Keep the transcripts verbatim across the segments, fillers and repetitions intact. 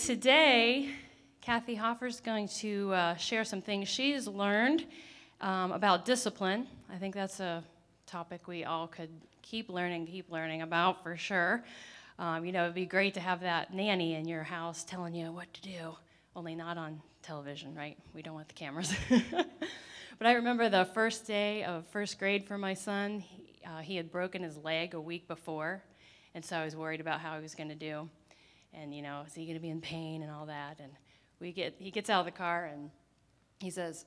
Today, Kathy Hoffer's going to uh, share some things she's learned um, about discipline. I think that's a topic we all could keep learning, keep learning about for sure. Um, you know, it'd be great to have that nanny in your house telling you what to do, only not on television, right? We don't want the cameras. But I remember the first day of first grade for my son. He, uh, he had broken his leg a week before, and so I was worried about how he was going to do. And, you know, is he going to be in pain and all that? And we get he gets out of the car, and he says,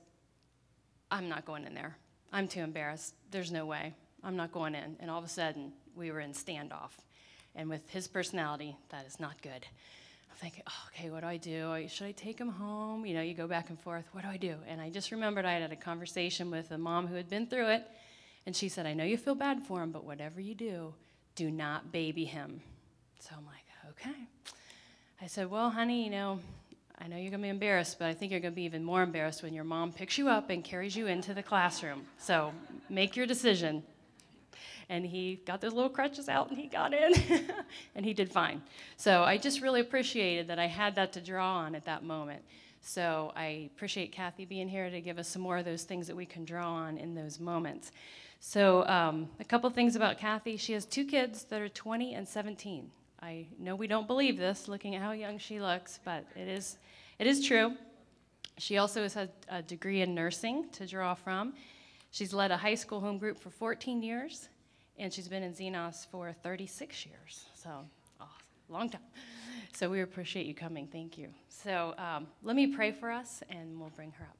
I'm not going in there. I'm too embarrassed. There's no way. I'm not going in. And all of a sudden, we were in standoff. And with his personality, that is not good. I'm thinking, oh, okay, what do I do? Should I take him home? You know, you go back and forth. What do I do? And I just remembered I had a conversation with a mom who had been through it. And she said, I know you feel bad for him, but whatever you do, do not baby him. So I'm like, okay. I said, well, honey, you know, I know you're going to be embarrassed, but I think you're going to be even more embarrassed when your mom picks you up and carries you into the classroom. So make your decision. And he got those little crutches out, and he got in, and he did fine. So I just really appreciated that I had that to draw on at that moment. So I appreciate Kathy being here to give us some more of those things that we can draw on in those moments. So um, a couple things about Kathy. She has two kids that are twenty and seventeen. I know we don't believe this, looking at how young she looks, but it is, it is true. She also has had a degree in nursing to draw from. She's led a high school home group for fourteen years, and she's been in Xenos for thirty-six years, so oh, long time. So we appreciate you coming. Thank you. So um, let me pray for us, and we'll bring her up.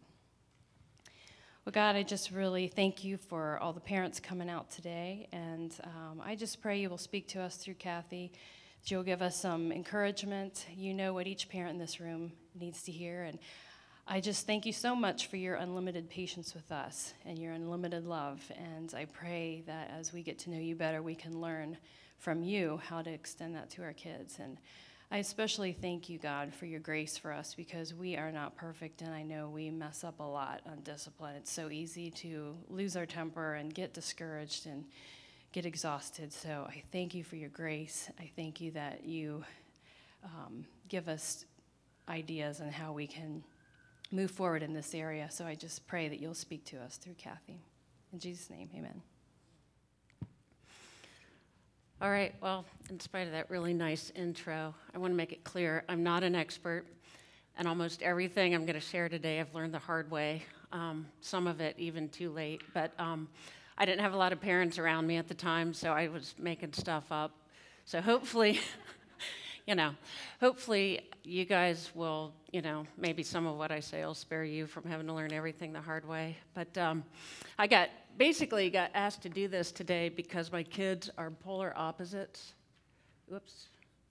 Well, God, I just really thank you for all the parents coming out today, and um, I just pray you will speak to us through Kathy. That you'll give us some encouragement. You know what each parent in this room needs to hear, and I just thank you so much for your unlimited patience with us and your unlimited love, and I pray that as we get to know you better, we can learn from you how to extend that to our kids. And I especially thank you, God, for your grace for us, because we are not perfect, and I know we mess up a lot on discipline. It's so easy to lose our temper and get discouraged and get exhausted. So I thank you for your grace. I thank you that you um, give us ideas on how we can move forward in this area. So I just pray that you'll speak to us through Kathy. In Jesus' name, amen. All right, well, in spite of that really nice intro, I want to make it clear I'm not an expert, and almost everything I'm going to share today I've learned the hard way, um, some of it even too late. But um, I didn't have a lot of parents around me at the time, so I was making stuff up. So hopefully, you know, hopefully you guys will, you know, maybe some of what I say will spare you from having to learn everything the hard way. But um, I got, basically got asked to do this today because my kids are polar opposites. Whoops.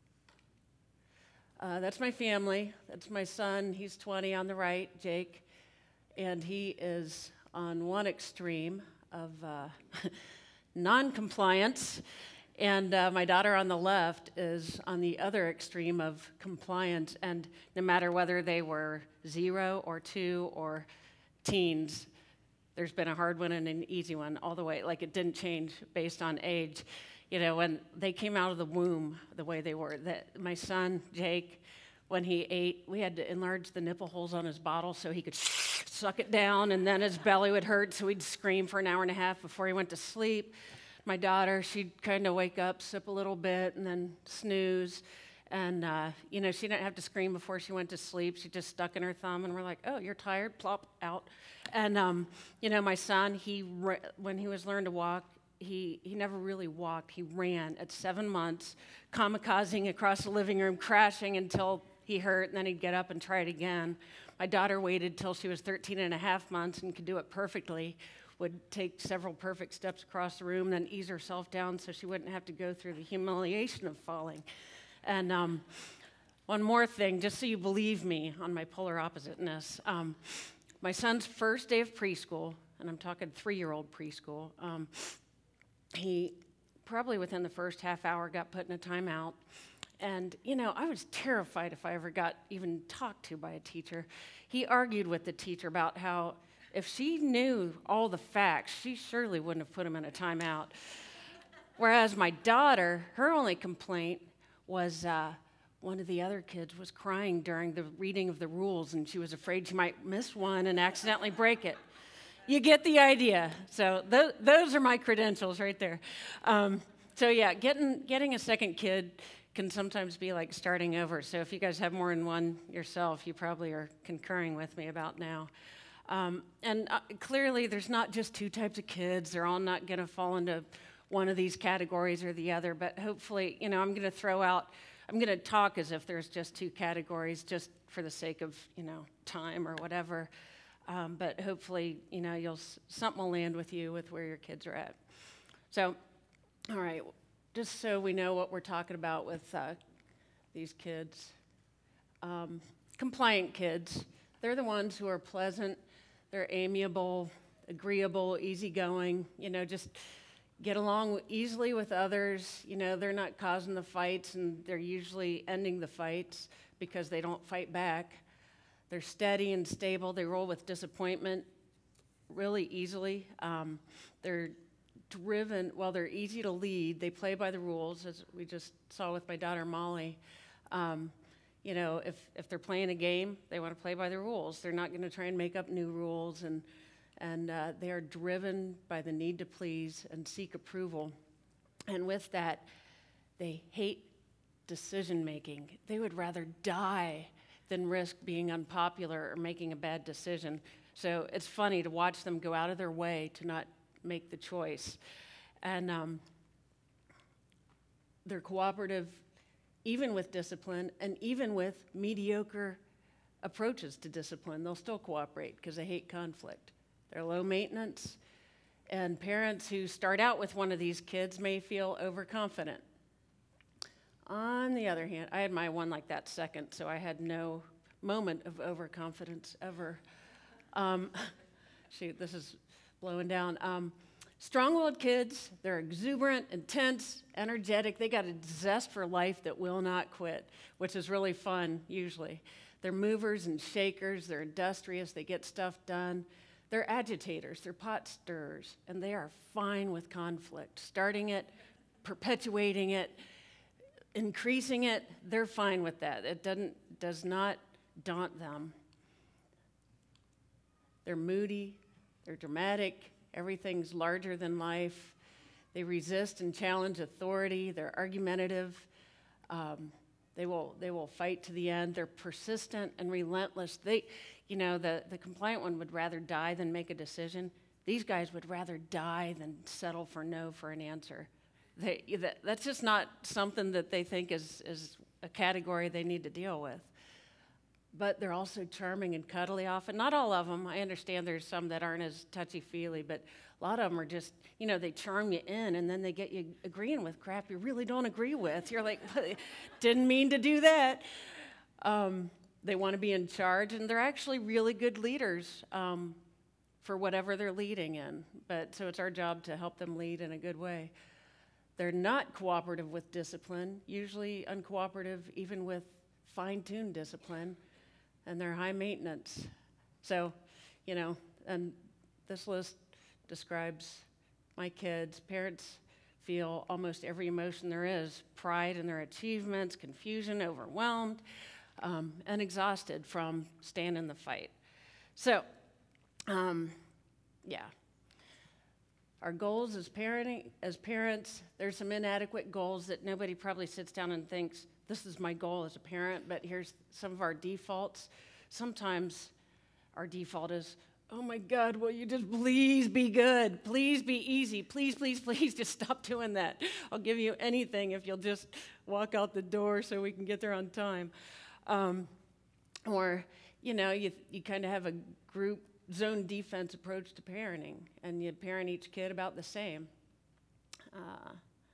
Uh, that's my family. That's my son. He's twenty on the right, Jake. And he is on one extreme of uh, non-compliance. And uh, my daughter on the left is on the other extreme of compliance. And no matter whether they were zero or two or teens, there's been a hard one and an easy one all the way. Like, it didn't change based on age. You know, when they came out of the womb the way they were, that my son, Jake, when he ate, we had to enlarge the nipple holes on his bottle so he could suck it down, and then his belly would hurt, so he'd scream for an hour and a half before he went to sleep. My daughter, she'd kind of wake up, sip a little bit, and then snooze. And, uh, you know, she didn't have to scream before she went to sleep. She just stuck in her thumb, and we're like, oh, you're tired? Plop, out. And, um, you know, my son, he ra- when he was learned to walk, he, he never really walked. He ran at seven months, kamikazing across the living room, crashing until he hurt, and then he'd get up and try it again. My daughter waited till she was thirteen and a half months and could do it perfectly. Would take several perfect steps across the room, then ease herself down so she wouldn't have to go through the humiliation of falling. And um, one more thing, just so you believe me on my polar oppositeness. Um, my son's first day of preschool, and I'm talking three-year-old preschool, um, he probably within the first half hour got put in a timeout. And, you know, I was terrified if I ever got even talked to by a teacher. He argued with the teacher about how if she knew all the facts, she surely wouldn't have put him in a timeout. Whereas my daughter, her only complaint was uh, one of the other kids was crying during the reading of the rules, and she was afraid she might miss one and accidentally break it. You get the idea. So th- those are my credentials right there. Um, so yeah, getting getting a second kid can sometimes be like starting over. So if you guys have more than one yourself, you probably are concurring with me about now. Um, and uh, clearly, there's not just two types of kids. They're all not going to fall into one of these categories or the other. But hopefully, you know, I'm going to throw out, I'm going to talk as if there's just two categories, just for the sake of, you know, time or whatever. Um, but hopefully, you know, you'll something will land with you with where your kids are at. So, all right, just so we know what we're talking about with uh, these kids. Um, compliant kids, they're the ones who are pleasant, they're amiable, agreeable, easygoing, you know, just get along easily with others. You know, they're not causing the fights, and they're usually ending the fights because they don't fight back. They're steady and stable. They roll with disappointment really easily. Um, they're driven, well, they're easy to lead. They play by the rules, as we just saw with my daughter Molly. Um, you know, if, if they're playing a game, they want to play by the rules. They're not going to try and make up new rules, and, and uh, they are driven by the need to please and seek approval. And with that, they hate decision making. They would rather die than risk being unpopular or making a bad decision. So it's funny to watch them go out of their way to not make the choice. And um, they're cooperative even with discipline and even with mediocre approaches to discipline. They'll still cooperate because they hate conflict. They're low maintenance, and parents who start out with one of these kids may feel overconfident. On the other hand, I had my one like that second, so I had no moment of overconfidence ever. Um, shoot, this is blowing down. Um, strong-willed kids, they're exuberant, intense, energetic. They got a zest for life that will not quit, which is really fun, usually. They're movers and shakers. They're industrious. They get stuff done. They're agitators. They're pot stirrers, and they are fine with conflict. Starting it, perpetuating it, increasing it, they're fine with that. It doesn't, does not daunt them. They're moody, they're dramatic, everything's larger than life. They resist and challenge authority, they're argumentative, um, they will, they will fight to the end, they're persistent and relentless. They, you know, the, the compliant one would rather die than make a decision. These guys would rather die than settle for no for an answer. They, that, that's just not something that they think is, is a category they need to deal with. But they're also charming and cuddly often. Not all of them. I understand there's some that aren't as touchy-feely, but a lot of them are just, you know, they charm you in, and then they get you agreeing with crap you really don't agree with. You're like, didn't mean to do that. Um, they want to be in charge, and they're actually really good leaders um, for whatever they're leading in. But so it's our job to help them lead in a good way. They're not cooperative with discipline, usually uncooperative even with fine-tuned discipline, and they're high maintenance. So, you know, and this list describes my kids. Parents feel almost every emotion there is: pride in their achievements, confusion, overwhelmed, um, and exhausted from staying in the fight. So, um, yeah. Our goals as parenting, as parents, there's some inadequate goals that nobody probably sits down and thinks, this is my goal as a parent, but here's some of our defaults. Sometimes our default is, oh my God, will you just please be good? Please be easy. Please, please, please just stop doing that. I'll give you anything if you'll just walk out the door so we can get there on time. Um, or, you know, you, you kind of have a group zone defense approach to parenting, and you parent each kid about the same. Uh,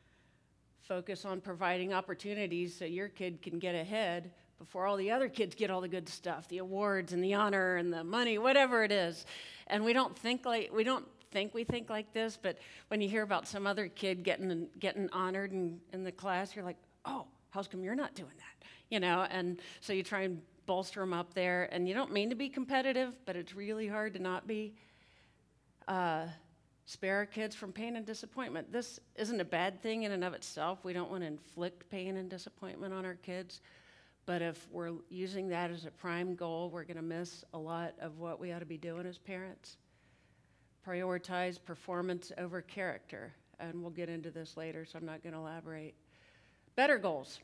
focus on providing opportunities so your kid can get ahead before all the other kids get all the good stuff, the awards and the honor and the money, whatever it is. And we don't think like we don't think we think like this, but when you hear about some other kid getting getting honored in, in the class, you're like, oh, how come you're not doing that? You know, and so you try and bolster them up there, and you don't mean to be competitive, but it's really hard to not be. Uh, spare our kids from pain and disappointment. This isn't a bad thing in and of itself. We don't want to inflict pain and disappointment on our kids, But if we're using that as a prime goal, we're going to miss a lot of what we ought to be doing as parents. Prioritize performance over character. And we'll get into this later, so I'm not going to elaborate. Better goals.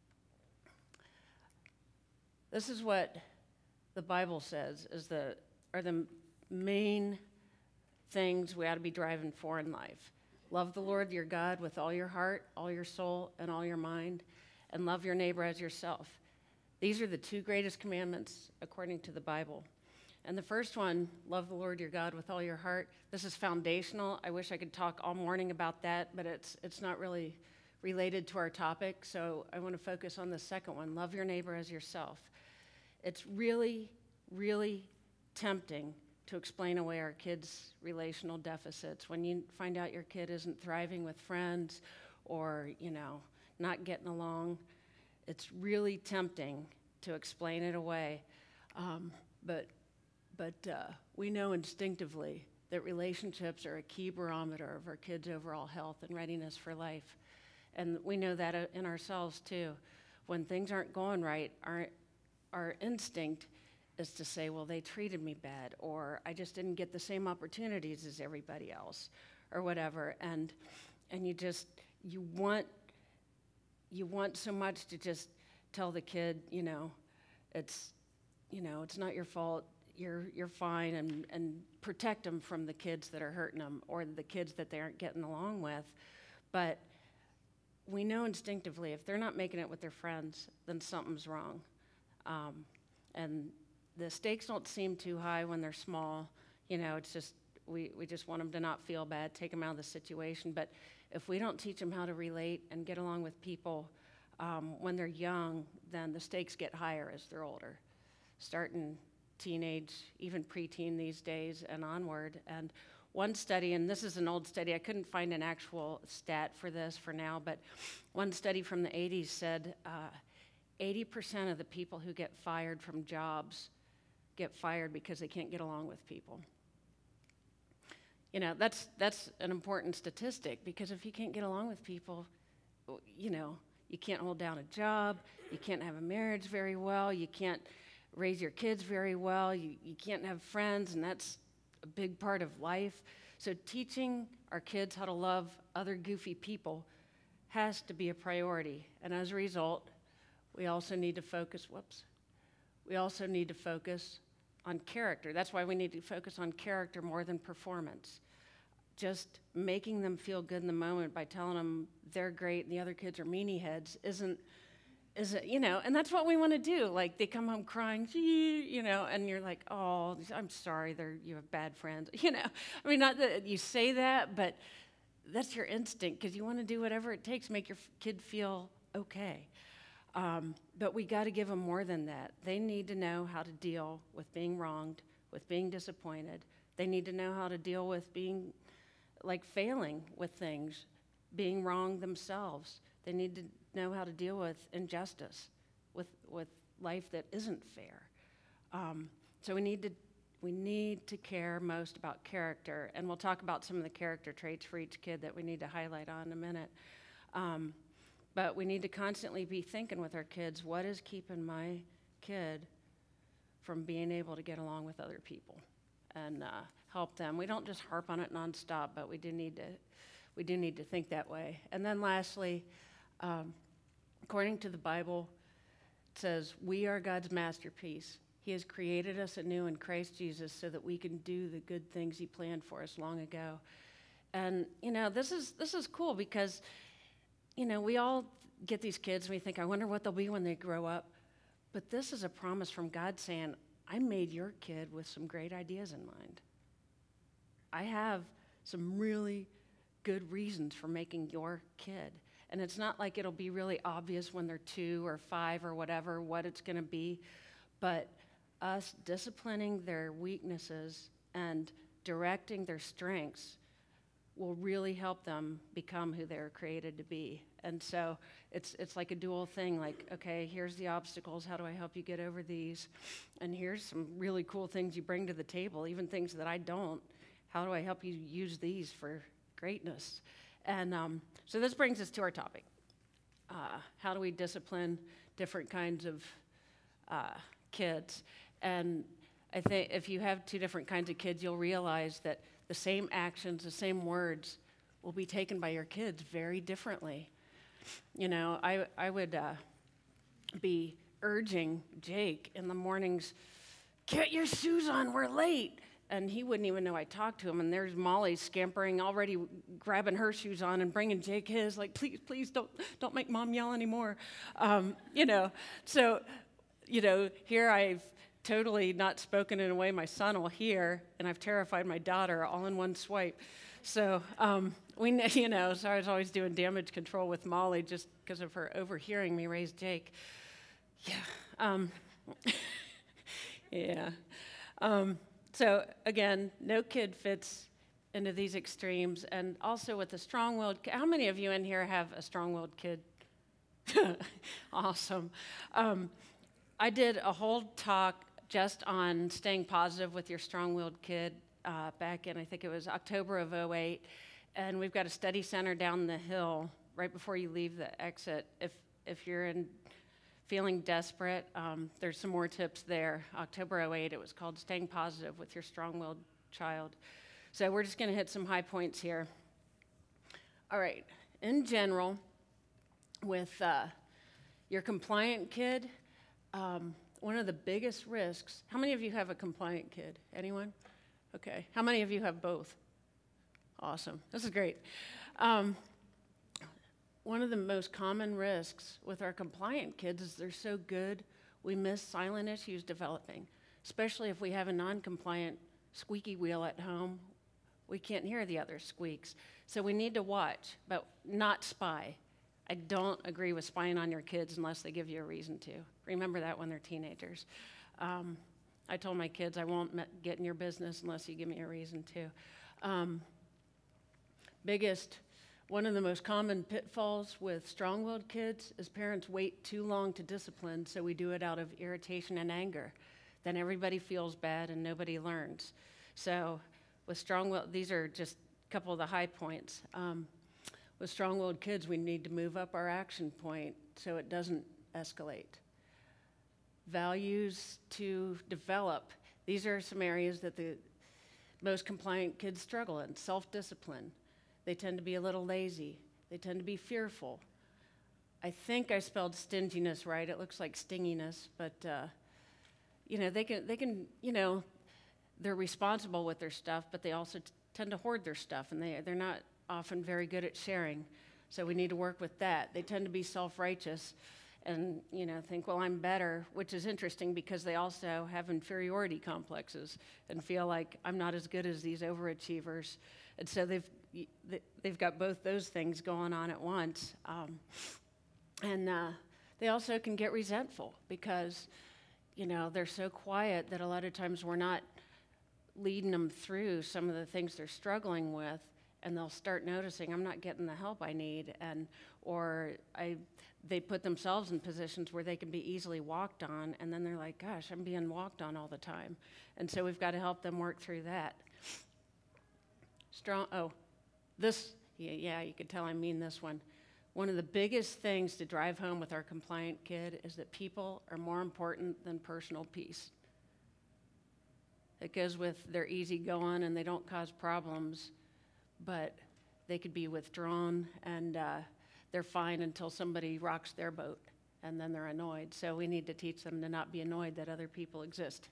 This is what the Bible says is the, are the main things we ought to be driving for in life. Love the Lord your God with all your heart, all your soul, and all your mind, and love your neighbor as yourself. These are the two greatest commandments according to the Bible. And the first one, love the Lord your God with all your heart. This is foundational. I wish I could talk all morning about that, but it's it's not really related to our topic. So I want to focus on the second one, love your neighbor as yourself. It's really, really tempting to explain away our kids' relational deficits. When you find out your kid isn't thriving with friends or, you know, not getting along, it's really tempting to explain it away. Um, but but uh, we know instinctively that relationships are a key barometer of our kids' overall health and readiness for life. And we know that uh, in ourselves too. When things aren't going right, our, our instinct is to say, well, they treated me bad, or I just didn't get the same opportunities as everybody else, or whatever. And and you just, you want you want so much to just tell the kid, you know, it's, you know, it's not your fault, you're you're fine, and, and protect them from the kids that are hurting them or the kids that they aren't getting along with. But we know instinctively if they're not making it with their friends, then something's wrong. Um, and the stakes don't seem too high when they're small. You know, it's just, we, we just want them to not feel bad, take them out of the situation. But if we don't teach them how to relate and get along with people um, when they're young, then the stakes get higher as they're older, starting teenage, even preteen these days and onward. And one study, and this is an old study, I couldn't find an actual stat for this for now, but one study from the eighties said uh, eighty percent of the people who get fired from jobs get fired because they can't get along with people. You know, that's that's an important statistic, because if you can't get along with people, you know, you can't hold down a job, you can't have a marriage very well, you can't raise your kids very well, you, you can't have friends, and that's a big part of life. So teaching our kids how to love other goofy people has to be a priority. And as a result, we also need to focus, whoops, we also need to focus on character. That's why we need to focus on character more than performance. Just making them feel good in the moment by telling them they're great and the other kids are meanie heads isn't, is it, you know, and that's what we want to do. Like, they come home crying, you know, and you're like, oh, I'm sorry, they're, you have bad friends. You know, I mean, not that you say that, but that's your instinct, because you want to do whatever it takes to make your f- kid feel okay. Um, but we got to give them more than that. They need to know how to deal with being wronged, with being disappointed. They need to know how to deal with being, like, failing with things, being wrong themselves. They need to know how to deal with injustice, with with life that isn't fair. Um, so we need to we need to care most about character, and we'll talk about some of the character traits for each kid that we need to highlight on in a minute. Um, But we need to constantly be thinking with our kids, what is keeping my kid from being able to get along with other people and uh, help them? We don't just harp on it nonstop, but we do need to, we do need to think that way. And then lastly, um, according to the Bible, it says, we are God's masterpiece. He has created us anew in Christ Jesus so that we can do the good things he planned for us long ago. And, you know, this is this is cool because, you know, we all get these kids and we think, I wonder what they'll be when they grow up. But this is a promise from God saying, I made your kid with some great ideas in mind. I have some really good reasons for making your kid. And it's not like it'll be really obvious when they're two or five or whatever, what it's going to be. But us disciplining their weaknesses and directing their strengths will really help them become who they're created to be. And so it's it's like a dual thing, like, okay, here's the obstacles, how do I help you get over these? And here's some really cool things you bring to the table, even things that I don't. How do I help you use these for greatness? And um, so this brings us to our topic. Uh, how do we discipline different kinds of uh, kids. And I think if you have two different kinds of kids, you'll realize that the same actions, the same words will be taken by your kids very differently. You know, I, I would uh, be urging Jake in the mornings, get your shoes on, we're late. And he wouldn't even know I talked to him. And there's Molly scampering, already grabbing her shoes on and bringing Jake his, like, please, please don't, don't make mom yell anymore. Um, you know, so, you know, here I've totally not spoken in a way my son will hear, and I've terrified my daughter all in one swipe. So um, we, you know, so I was always doing damage control with Molly just because of her overhearing me raise Jake. Yeah. Um, yeah. Um, so again, no kid fits into these extremes, and also with a strong-willed. How many of you in here have a strong-willed kid? Awesome. Um, I did a whole talk just on staying positive with your strong-willed kid uh, back in, I think it was October of oh eight, and we've got a study center down the hill right before you leave the exit. If if you're in feeling desperate, um, there's some more tips there. October oh eight, it was called Staying Positive with Your Strong-Willed Child. So we're just going to hit some high points here. All right, in general, with uh, your compliant kid, um, one of the biggest risks, how many of you have a compliant kid? Anyone? Okay. How many of you have both? Awesome. This is great. Um, one of the most common risks with our compliant kids is they're so good, we miss silent issues developing, especially if we have a non-compliant squeaky wheel at home. We can't hear the other squeaks. So we need to watch, but not spy. I don't agree with spying on your kids unless they give you a reason to. Remember that when they're teenagers. Um, I told my kids I won't get in your business unless you give me a reason to. Um, biggest, one of the most common pitfalls with strong-willed kids is parents wait too long to discipline, so we do it out of irritation and anger. Then everybody feels bad and nobody learns. So with strong-willed, these are just a couple of the high points. Um, With strong-willed kids, we need to move up our action point so it doesn't escalate. Values to develop. These are some areas that the most compliant kids struggle in. Self-discipline. They tend to be a little lazy. They tend to be fearful. I think I spelled stinginess right. It looks like stinginess, but uh, you know, they can, they can, you know, they're responsible with their stuff, but they also t- tend to hoard their stuff, and they, they're not often very good at sharing. So we need to work with that. They tend to be self-righteous and, you know, think, well, I'm better, which is interesting because they also have inferiority complexes and feel like I'm not as good as these overachievers. And so they've they've got both those things going on at once. Um, and uh, they also can get resentful because, you know, they're so quiet that a lot of times we're not leading them through some of the things they're struggling with. And they'll start noticing I'm not getting the help I need, and or I, they put themselves in positions where they can be easily walked on, and then they're like, gosh, I'm being walked on all the time. And so we've got to help them work through that. Strong, oh, this, yeah, yeah, you could tell I mean this one. One of the biggest things to drive home with our compliant kid is that people are more important than personal peace. It goes with they're easygoing and they don't cause problems, but they could be withdrawn and uh, they're fine until somebody rocks their boat, and then they're annoyed. So we need to teach them to not be annoyed that other people exist.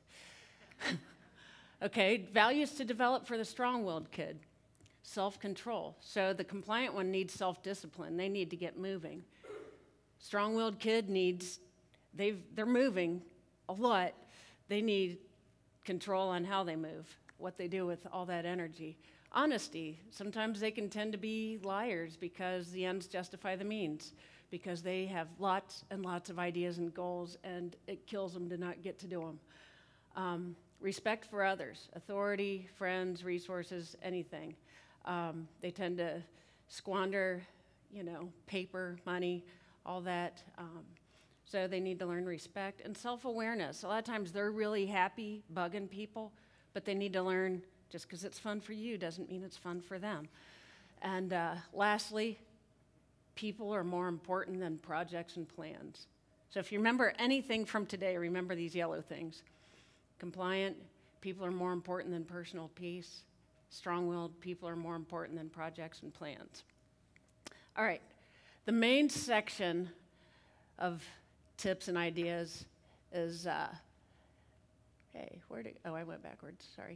Okay, values to develop for the strong-willed kid. Self-control. So the compliant one needs self-discipline. They need to get moving. Strong-willed kid needs, they've, they're moving a lot. They need control on how they move, what they do with all that energy. Honesty. Sometimes they can tend to be liars because the ends justify the means, because they have lots and lots of ideas and goals, and it kills them to not get to do them. Um, respect for others, authority, friends, resources, anything. Um, they tend to squander, you know, paper, money, all that. Um, so they need to learn respect and self-awareness. A lot of times they're really happy bugging people, but they need to learn just because it's fun for you doesn't mean it's fun for them. And uh, lastly, people are more important than projects and plans. So if you remember anything from today, remember these yellow things. Compliant, people are more important than personal peace. Strong-willed, people are more important than projects and plans. All right, the main section of tips and ideas is, uh, hey, where did, oh, I went backwards, sorry.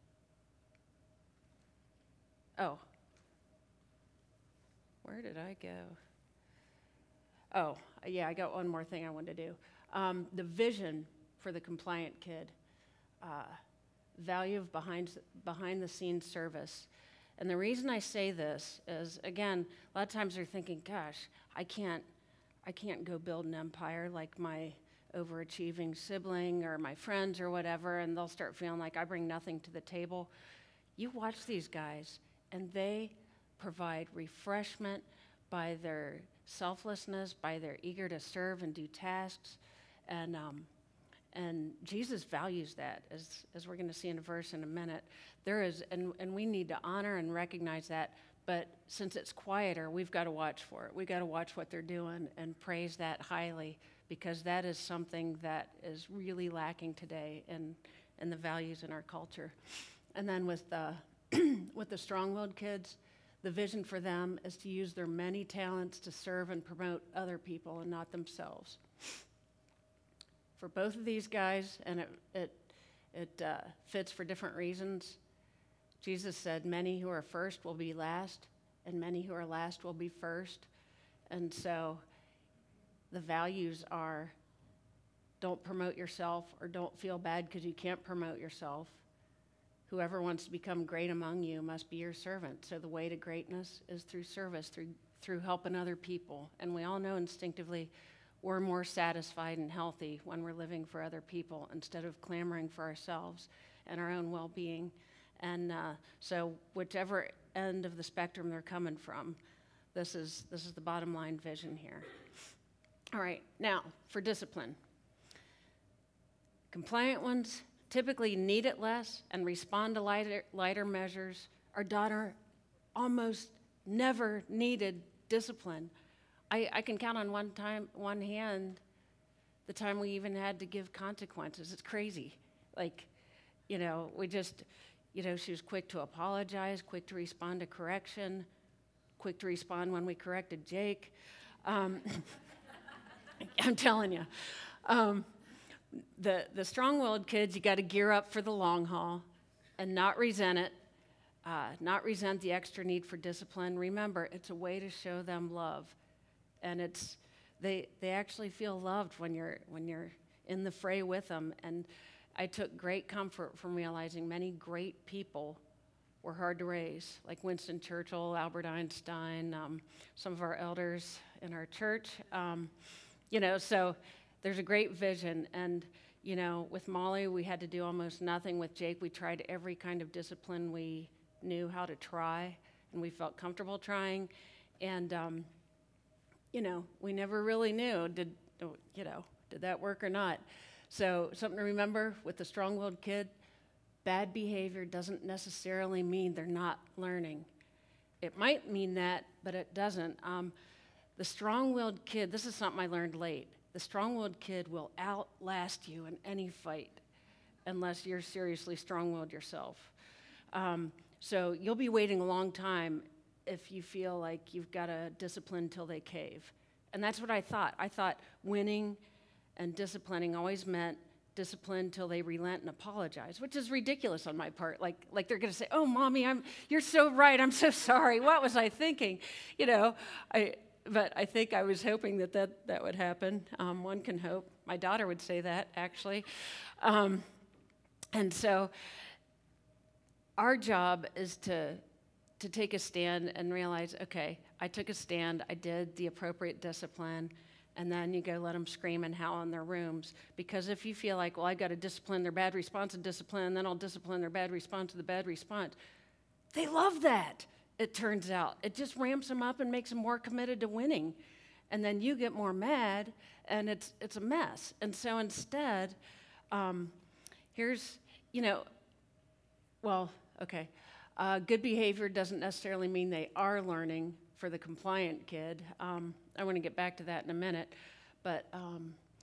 Oh, where did I go? Oh, yeah, I got one more thing I wanted to do. Um, the vision for the compliant kid, uh, value of behind, behind the scenes service. And the reason I say this is, again, a lot of times they're thinking, gosh, I can't, I can't go build an empire like my overachieving sibling or my friends or whatever, and they'll start feeling like I bring nothing to the table. You watch these guys, and they provide refreshment by their selflessness, by their eager to serve and do tasks, and um, and Jesus values that, as as we're going to see in a verse in a minute. There is, and and we need to honor and recognize that. But since it's quieter, we've got to watch for it. We've got to watch what they're doing and praise that highly, because that is something that is really lacking today in in the values in our culture. And then with the with the strong-willed kids, the vision for them is to use their many talents to serve and promote other people and not themselves. For both of these guys, and it it, it uh, fits for different reasons, Jesus said, many who are first will be last, and many who are last will be first. And so the values are, don't promote yourself, or don't feel bad because you can't promote yourself. Whoever wants to become great among you must be your servant. So the way to greatness is through service, through through helping other people. And we all know instinctively we're more satisfied and healthy when we're living for other people instead of clamoring for ourselves and our own well-being. And uh, so whichever end of the spectrum they're coming from, this is this is the bottom line vision here. All right, now for discipline. Compliant ones typically need it less and respond to lighter, lighter measures. Our daughter almost never needed discipline. I, I can count on one time, one hand, the time we even had to give consequences. It's crazy. Like, you know, we just, you know, she was quick to apologize, quick to respond to correction, quick to respond when we corrected Jake. Um, I'm telling you. Um, The, the strong-willed kids, you got to gear up for the long haul and not resent it, uh, not resent the extra need for discipline. Remember, it's a way to show them love, and it's they they actually feel loved when you're when you're in the fray with them. And I took great comfort from realizing many great people were hard to raise, like Winston Churchill, Albert Einstein, um, some of our elders in our church. Um, you know, so. There's a great vision, and you know, with Molly, we had to do almost nothing. With Jake, we tried every kind of discipline we knew how to try, and we felt comfortable trying. And um, you know, we never really knew did you know did that work or not. So something to remember with the strong-willed kid: bad behavior doesn't necessarily mean they're not learning. It might mean that, but it doesn't. Um, the strong-willed kid. This is something I learned late. The strong-willed kid will outlast you in any fight unless you're seriously strong-willed yourself. Um, so you'll be waiting a long time if you feel like you've got to discipline till they cave. And that's what I thought. I thought winning and disciplining always meant discipline till they relent and apologize, which is ridiculous on my part. Like, like they're going to say, "Oh, Mommy, I'm you're so right. I'm so sorry. What was I thinking?" You know, I. But I think I was hoping that that, that would happen. Um, one can hope. My daughter would say that, actually. Um, and so our job is to, to take a stand and realize, okay, I took a stand, I did the appropriate discipline, and then you go let them scream and howl in their rooms. Because if you feel like, well, I've got to discipline their bad response to discipline, and then I'll discipline their bad response to the bad response, they love that. It turns out. It just ramps them up and makes them more committed to winning. And then you get more mad, and it's it's a mess. And so instead, um, here's, you know, well, okay, uh, good behavior doesn't necessarily mean they are learning for the compliant kid. Um, I want to get back to that in a minute. But um,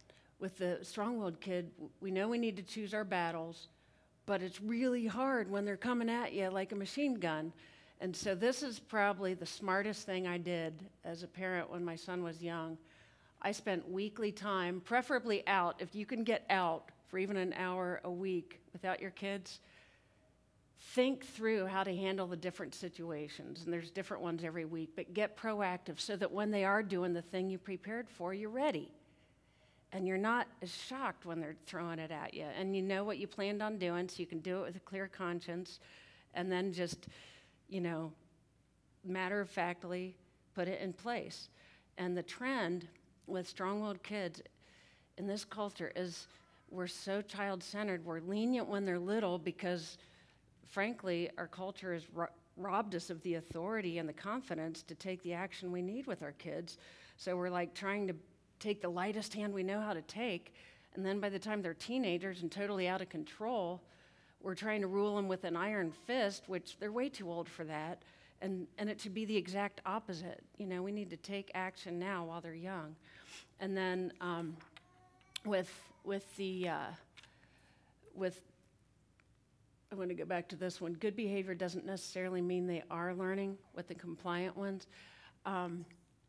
with the strong-willed kid, w- we know we need to choose our battles, but it's really hard when they're coming at you like a machine gun. And so this is probably the smartest thing I did as a parent when my son was young. I spent weekly time, preferably out. If you can get out for even an hour a week without your kids, think through how to handle the different situations. And there's different ones every week, but get proactive so that when they are doing the thing you prepared for, you're ready. And you're not as shocked when they're throwing it at you. And you know what you planned on doing, so you can do it with a clear conscience. And then just, you know, matter-of-factly put it in place. And the trend with strong-willed kids in this culture is we're so child-centered. We're lenient when they're little because, frankly, our culture has ro- robbed us of the authority and the confidence to take the action we need with our kids. So we're like trying to take the lightest hand we know how to take, and then by the time they're teenagers and totally out of control, we're trying to rule them with an iron fist, which they're way too old for that, and, and it should be the exact opposite. You know, we need to take action now while they're young. And then um, with, with the, uh, with, I want to go back to this one. Good behavior doesn't necessarily mean they are learning with the compliant ones. Um,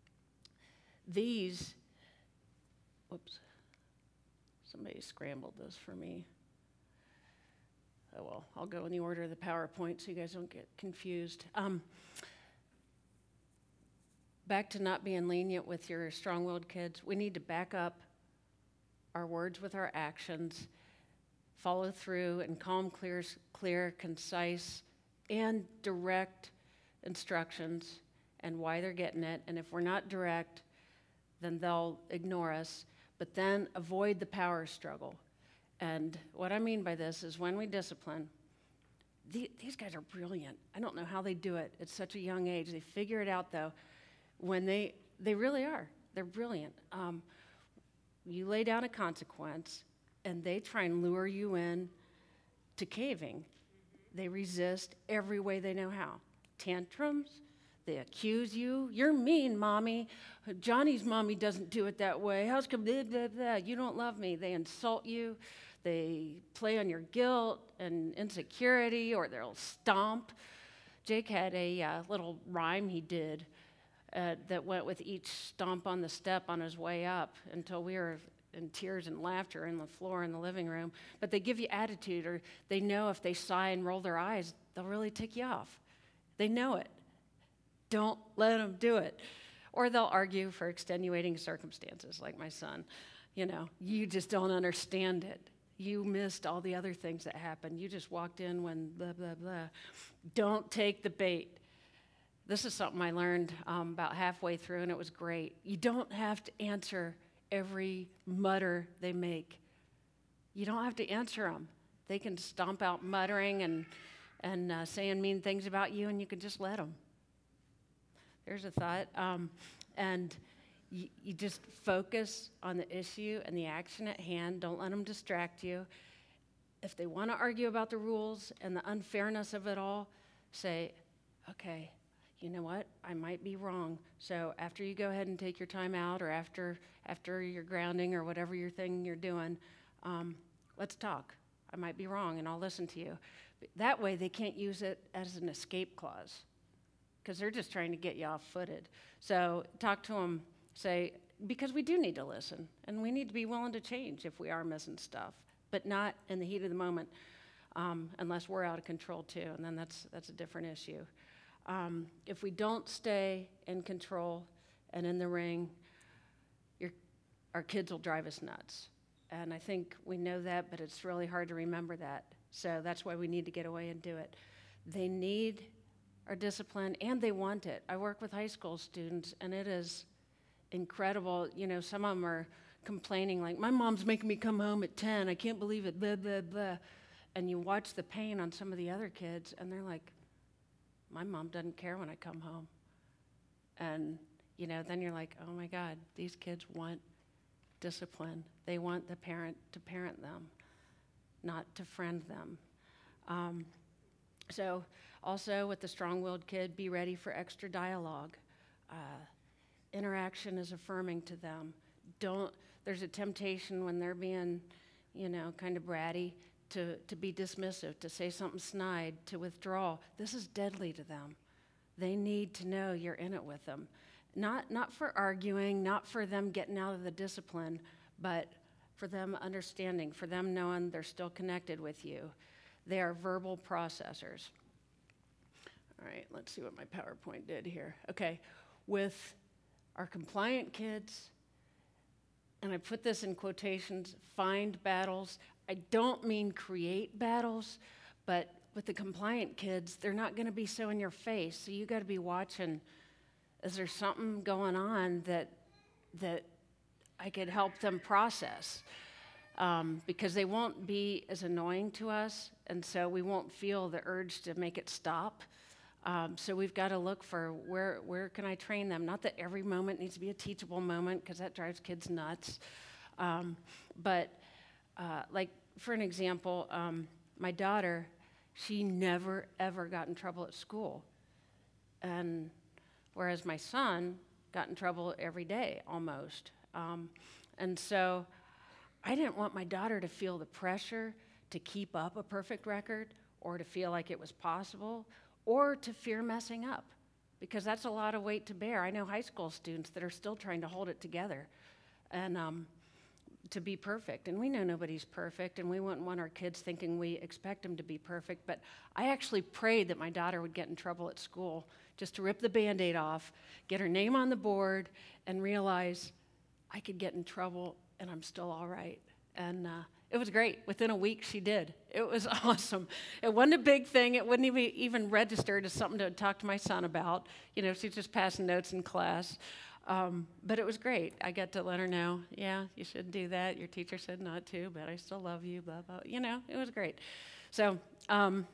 these Whoops. Somebody scrambled this for me. Oh, well, I'll go in the order of the PowerPoint so you guys don't get confused. Um, back to not being lenient with your strong-willed kids. We need to back up our words with our actions, follow through, and calm, clear, clear, concise, and direct instructions and why they're getting it. And if we're not direct, then they'll ignore us. But then avoid the power struggle. And what I mean by this is when we discipline, the, these guys are brilliant. I don't know how they do it at such a young age. They figure it out, though. When they, they really are. They're brilliant. Um, you lay down a consequence, and they try and lure you in to caving. They resist every way they know how. Tantrums. They accuse you. You're mean, Mommy. Johnny's mommy doesn't do it that way. How's come, blah, blah, blah. You don't love me. They insult you. They play on your guilt and insecurity, or they'll stomp. Jake had a uh, little rhyme he did uh, that went with each stomp on the step on his way up until we were in tears and laughter on the floor in the living room. But they give you attitude, or they know if they sigh and roll their eyes, they'll really tick you off. They know it. Don't let them do it. Or they'll argue for extenuating circumstances, like my son. You know, you just don't understand it. You missed all the other things that happened. You just walked in when blah, blah, blah. Don't take the bait. This is something I learned um, about halfway through, and it was great. You don't have to answer every mutter they make. You don't have to answer them. They can stomp out muttering and, and uh, saying mean things about you, and you can just let them. There's a thought. Um, and you, you just focus on the issue and the action at hand. Don't let them distract you. If they want to argue about the rules and the unfairness of it all, say, okay, you know what? I might be wrong. So after you go ahead and take your time out, or after after your grounding or whatever your thing you're doing, um, let's talk. I might be wrong, and I'll listen to you. That way, they can't use it as an escape clause, because they're just trying to get you off-footed. So talk to them, say, because we do need to listen, and we need to be willing to change if we are missing stuff, but not in the heat of the moment, um, unless we're out of control too, and then that's, that's a different issue. Um, if we don't stay in control and in the ring, your, our kids will drive us nuts. And I think we know that, but it's really hard to remember that. So that's why we need to get away and do it. They need our discipline, and they want it. I work with high school students, and it is incredible. You know, some of them are complaining, like, my mom's making me come home at ten. I can't believe it, blah, blah, blah. And you watch the pain on some of the other kids, and they're like, my mom doesn't care when I come home. And, you know, then you're like, oh my God, these kids want discipline. They want the parent to parent them, not to friend them. Um, so also with the strong-willed kid, be ready for extra dialogue. Uh, interaction is affirming to them. Don't, there's a temptation when they're being, you know, kind of bratty to, to be dismissive, to say something snide, to withdraw. This is deadly to them. They need to know you're in it with them. Not, not for arguing, not for them getting out of the discipline, but for them understanding, for them knowing they're still connected with you. They are verbal processors. All right, let's see what my PowerPoint did here. Okay, with our compliant kids, and I put this in quotations, find battles. I don't mean create battles, but with the compliant kids, they're not going to be so in your face. So you got to be watching, is there something going on that that I could help them process? Um, because they won't be as annoying to us, and so we won't feel the urge to make it stop. Um, so we've got to look for where where can I train them? Not that every moment needs to be a teachable moment, because that drives kids nuts. Um, but uh, like for an example, um, my daughter, she never ever got in trouble at school, and whereas my son got in trouble every day almost. Um, and so I didn't want my daughter to feel the pressure to keep up a perfect record, or to feel like it was possible, or to fear messing up, because that's a lot of weight to bear. I know high school students that are still trying to hold it together and um, to be perfect. And we know nobody's perfect, and we wouldn't want our kids thinking we expect them to be perfect. But I actually prayed that my daughter would get in trouble at school, just to rip the Band-Aid off, get her name on the board, and realize I could get in trouble and I'm still all right. And uh, it was great. Within a week, she did. It was awesome. It wasn't a big thing. It wouldn't even, even registered as something to talk to my son about. You know, she's just passing notes in class. Um, but it was great. I got to let her know, yeah, you shouldn't do that. Your teacher said not to, but I still love you, blah, blah. You know, it was great. So um,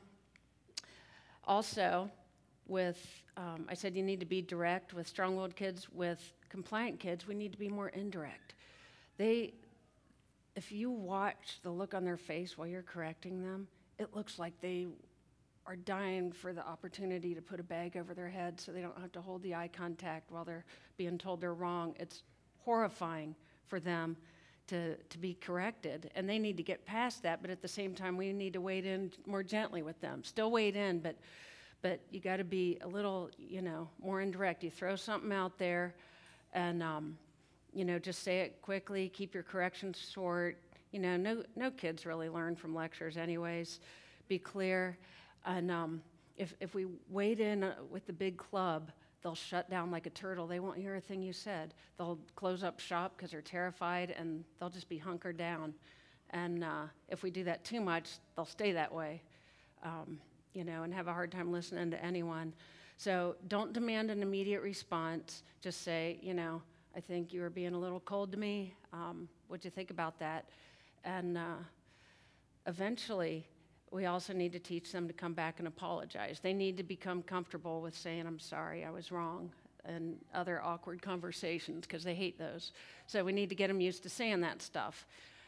also with, um, I said you need to be direct with strong-willed kids. With compliant kids, we need to be more indirect. They, if you watch the look on their face while you're correcting them, it looks like they are dying for the opportunity to put a bag over their head so they don't have to hold the eye contact while they're being told they're wrong. It's horrifying for them to, to be corrected, and they need to get past that, but at the same time, we need to wade in more gently with them. Still wade in, but, but you gotta be a little, you know, more indirect. You throw something out there, and um, you know, just say it quickly, keep your corrections short. You know, no, no kids really learn from lectures anyways. Be clear. And um, if, if we wade in uh, with the big club, they'll shut down like a turtle. They won't hear a thing you said. They'll close up shop because they're terrified, and they'll just be hunkered down. And uh, if we do that too much, they'll stay that way, um, you know, and have a hard time listening to anyone. So don't demand an immediate response. Just say, you know, I think you were being a little cold to me. Um, what'd you think about that? And uh, eventually, we also need to teach them to come back and apologize. They need to become comfortable with saying, I'm sorry, I was wrong, and other awkward conversations, because they hate those. So we need to get them used to saying that stuff.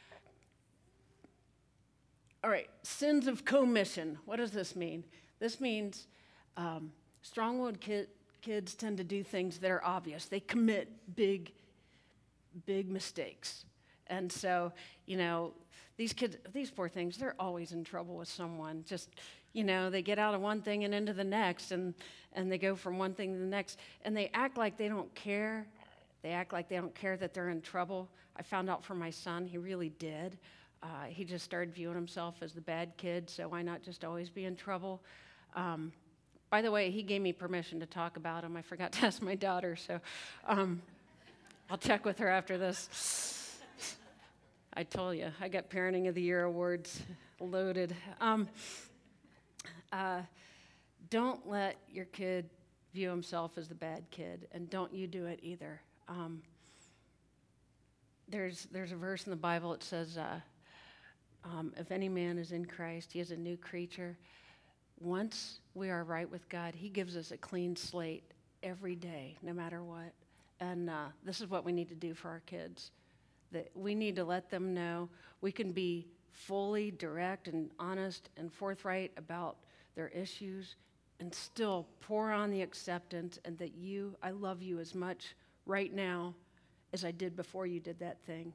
All right, sins of commission. What does this mean? This means um, strong-willed kids Kids tend to do things that are obvious. They commit big, big mistakes. And so, you know, these kids, these poor things, they're always in trouble with someone. Just, you know, they get out of one thing and into the next, and, and they go from one thing to the next, and they act like they don't care. They act like they don't care that they're in trouble. I found out from my son, he really did. Uh, he just started viewing himself as the bad kid, so why not just always be in trouble? Um, By the way, he gave me permission to talk about him. I forgot to ask my daughter, so um, I'll check with her after this. I told you, I got Parenting of the Year awards loaded. Um, uh, don't let your kid view himself as the bad kid, and don't you do it either. Um, there's, there's a verse in the Bible that says, uh, um, if any man is in Christ, he is a new creature. Once we are right with God, he gives us a clean slate every day, no matter what. And uh, this is what we need to do for our kids. That we need to let them know we can be fully direct and honest and forthright about their issues, and still pour on the acceptance, and that you, I love you as much right now as I did before you did that thing.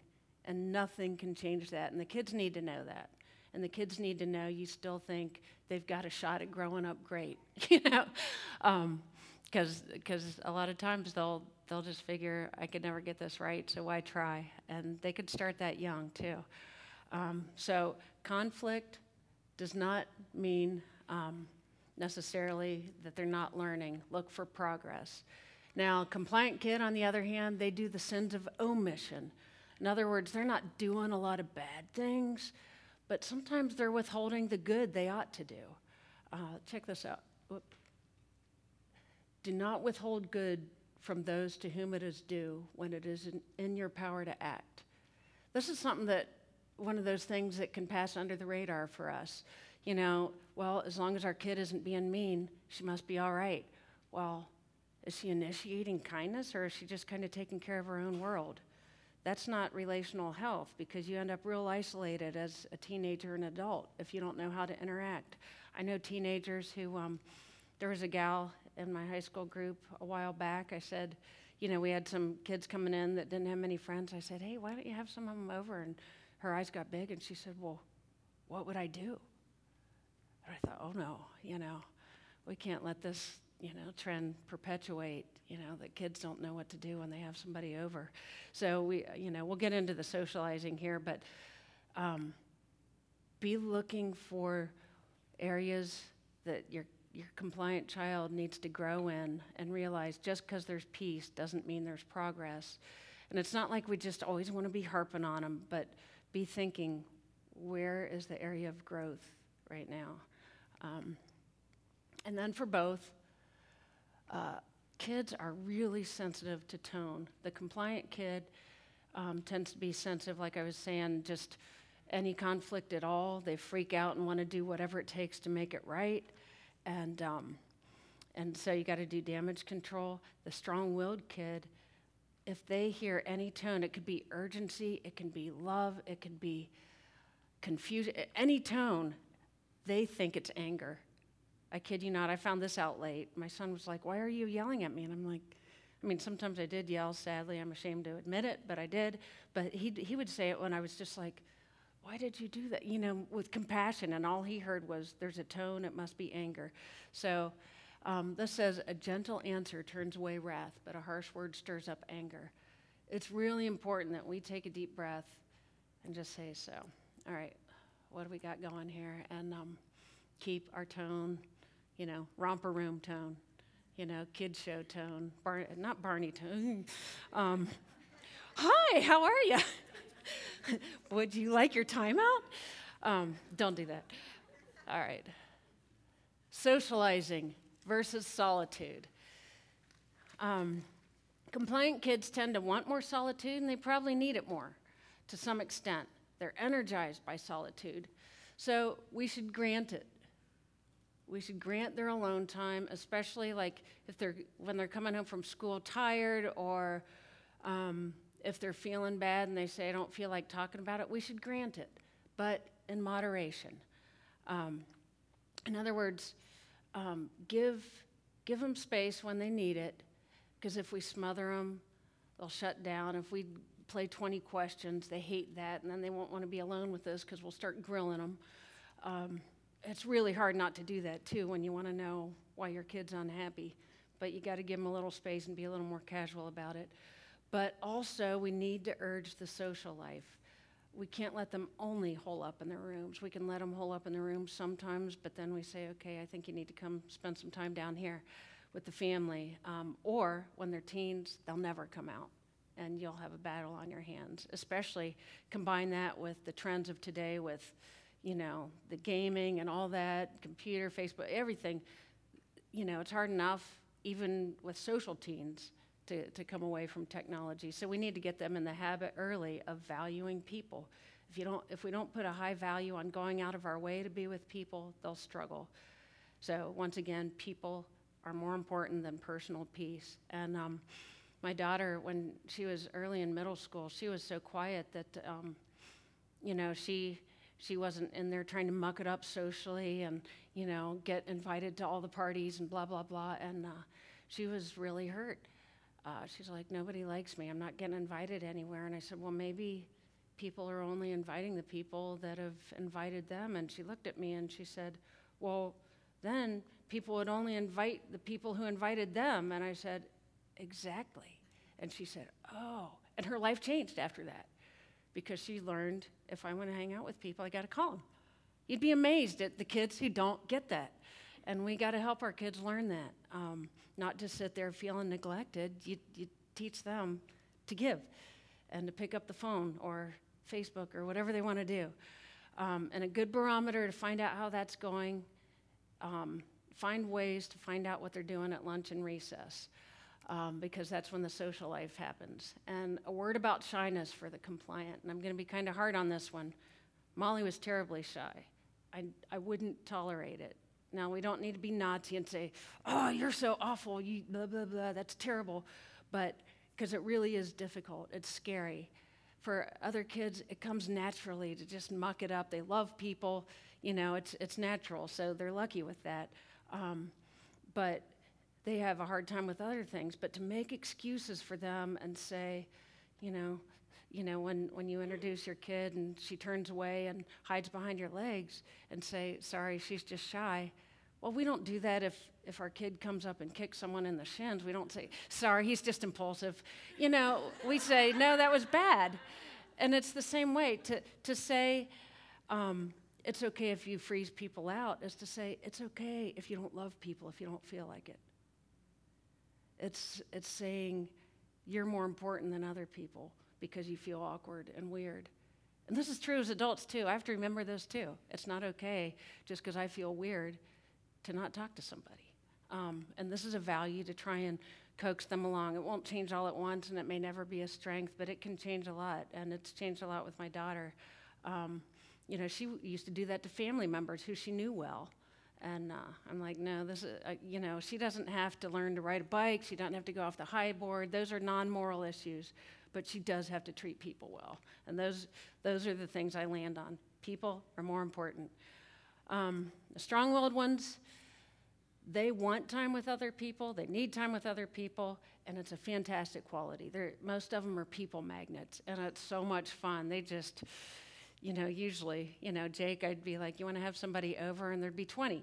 And nothing can change that. And the kids need to know that. And the kids need to know you still think they've got a shot at growing up great, you know? Because because a lot of times they'll they'll just figure, I could never get this right, so why try? And they could start that young, too. Um, so conflict does not mean um, necessarily that they're not learning. Look for progress. Now, compliant kid, on the other hand, they do the sins of omission. In other words, they're not doing a lot of bad things, but sometimes they're withholding the good they ought to do. Uh, check this out. Whoop. Do not withhold good from those to whom it is due when it is in, in your power to act. This is something that, one of those things that can pass under the radar for us. You know, well, as long as our kid isn't being mean, she must be all right. Well, is she initiating kindness, or is she just kind of taking care of her own world? That's not relational health, because you end up real isolated as a teenager and adult if you don't know how to interact. I know teenagers who, um, there was a gal in my high school group a while back. I said, you know, we had some kids coming in that didn't have many friends. I said, hey, why don't you have some of them over? And her eyes got big, and she said, well, what would I do? And I thought, oh no, you know, we can't let this, you know, trend perpetuate, you know, that kids don't know what to do when they have somebody over. So we, you know, we'll get into the socializing here, but um, be looking for areas that your your compliant child needs to grow in, and realize just because there's peace doesn't mean there's progress. And it's not like we just always want to be harping on them, but be thinking, where is the area of growth right now? Um, and then for both, uh, kids are really sensitive to tone. The compliant kid um, tends to be sensitive, like I was saying, just any conflict at all, they freak out and want to do whatever it takes to make it right. And um, and so you got to do damage control. The strong-willed kid, if they hear any tone, it could be urgency, it can be love, it could be confusion, any tone, they think it's anger. I kid you not, I found this out late. My son was like, why are you yelling at me? And I'm like, I mean, sometimes I did yell, sadly, I'm ashamed to admit it, but I did. But he he would say it when I was just like, why did you do that? You know, with compassion, and all he heard was, there's a tone, it must be anger. So um, this says, a gentle answer turns away wrath, but a harsh word stirs up anger. It's really important that we take a deep breath and just say so. All right, what do we got going here? And um, keep our tone, you know, romper room tone, you know, kid show tone, Bar- not Barney tone. um, Hi, how are you? Would you like your timeout? Um, don't do that. All right. Socializing versus solitude. Um, compliant kids tend to want more solitude, and they probably need it more to some extent. They're energized by solitude. So we should grant it. We should grant their alone time, especially like if they're when they're coming home from school tired, or um, if they're feeling bad and they say, I don't feel like talking about it, we should grant it, but in moderation. Um, in other words, um, give, give them space when they need it, because if we smother them, they'll shut down. If we play twenty questions, they hate that, and then they won't want to be alone with us because we'll start grilling them. Um, it's really hard not to do that, too, when you want to know why your kid's unhappy, but you got to give them a little space and be a little more casual about it. But also, we need to urge the social life. We can't let them only hole up in their rooms. We can let them hole up in their rooms sometimes, but then we say, okay, I think you need to come spend some time down here with the family. Um, or when they're teens, they'll never come out, and you'll have a battle on your hands. Especially combine that with the trends of today with, you know, the gaming and all that, computer, Facebook, everything. You know, it's hard enough, even with social teens, To, to come away from technology. So we need to get them in the habit early of valuing people. If you don't, if we don't put a high value on going out of our way to be with people, they'll struggle. So once again, people are more important than personal peace. And um, my daughter, when she was early in middle school, she was so quiet that, um, you know, she she wasn't in there trying to muck it up socially and, you know, get invited to all the parties and blah, blah, blah. And uh, she was really hurt. Uh, she's like, nobody likes me. I'm not getting invited anywhere. And I said, well, maybe people are only inviting the people that have invited them. And she looked at me and she said, well, then people would only invite the people who invited them. And I said, exactly. And she said, oh. And her life changed after that because she learned if I want to hang out with people, I got to call them. You'd be amazed at the kids who don't get that. And we got to help our kids learn that, um, not just sit there feeling neglected. You, you teach them to give and to pick up the phone or Facebook or whatever they want to do. Um, and a good barometer to find out how that's going, um, find ways to find out what they're doing at lunch and recess, um, because that's when the social life happens. And a word about shyness for the compliant, and I'm going to be kind of hard on this one. Molly was terribly shy. I, I wouldn't tolerate it. Now, we don't need to be Nazi and say, oh, you're so awful, you blah, blah, blah, that's terrible. But, because it really is difficult, it's scary. For other kids, it comes naturally to just muck it up. They love people, you know, it's, it's natural, so they're lucky with that. Um, but they have a hard time with other things. But to make excuses for them and say, you know, you know, when, when you introduce your kid and she turns away and hides behind your legs and say, sorry, she's just shy. Well, we don't do that if, if our kid comes up and kicks someone in the shins. We don't say, sorry, he's just impulsive. You know, we say, no, that was bad. And it's the same way. To, to say um, it's okay if you freeze people out is to say it's okay if you don't love people, if you don't feel like it. It's, it's saying you're more important than other people because you feel awkward and weird. And this is true as adults, too. I have to remember this, too. It's not okay just because I feel weird to not talk to somebody. Um, and this is a value to try and coax them along. It won't change all at once, and it may never be a strength, but it can change a lot, and it's changed a lot with my daughter. Um, you know, she used to do that to family members who she knew well. And uh, I'm like, no, this is, uh, you know, she doesn't have to learn to ride a bike. She doesn't have to go off the high board. Those are non-moral issues. But she does have to treat people well. And those those are the things I land on. People are more important. Um, the strong-willed ones, they want time with other people. They need time with other people. And it's a fantastic quality. They're, most of them are people magnets. And it's so much fun. They just, you know, usually, you know, Jake, I'd be like, you want to have somebody over? And there'd be twenty.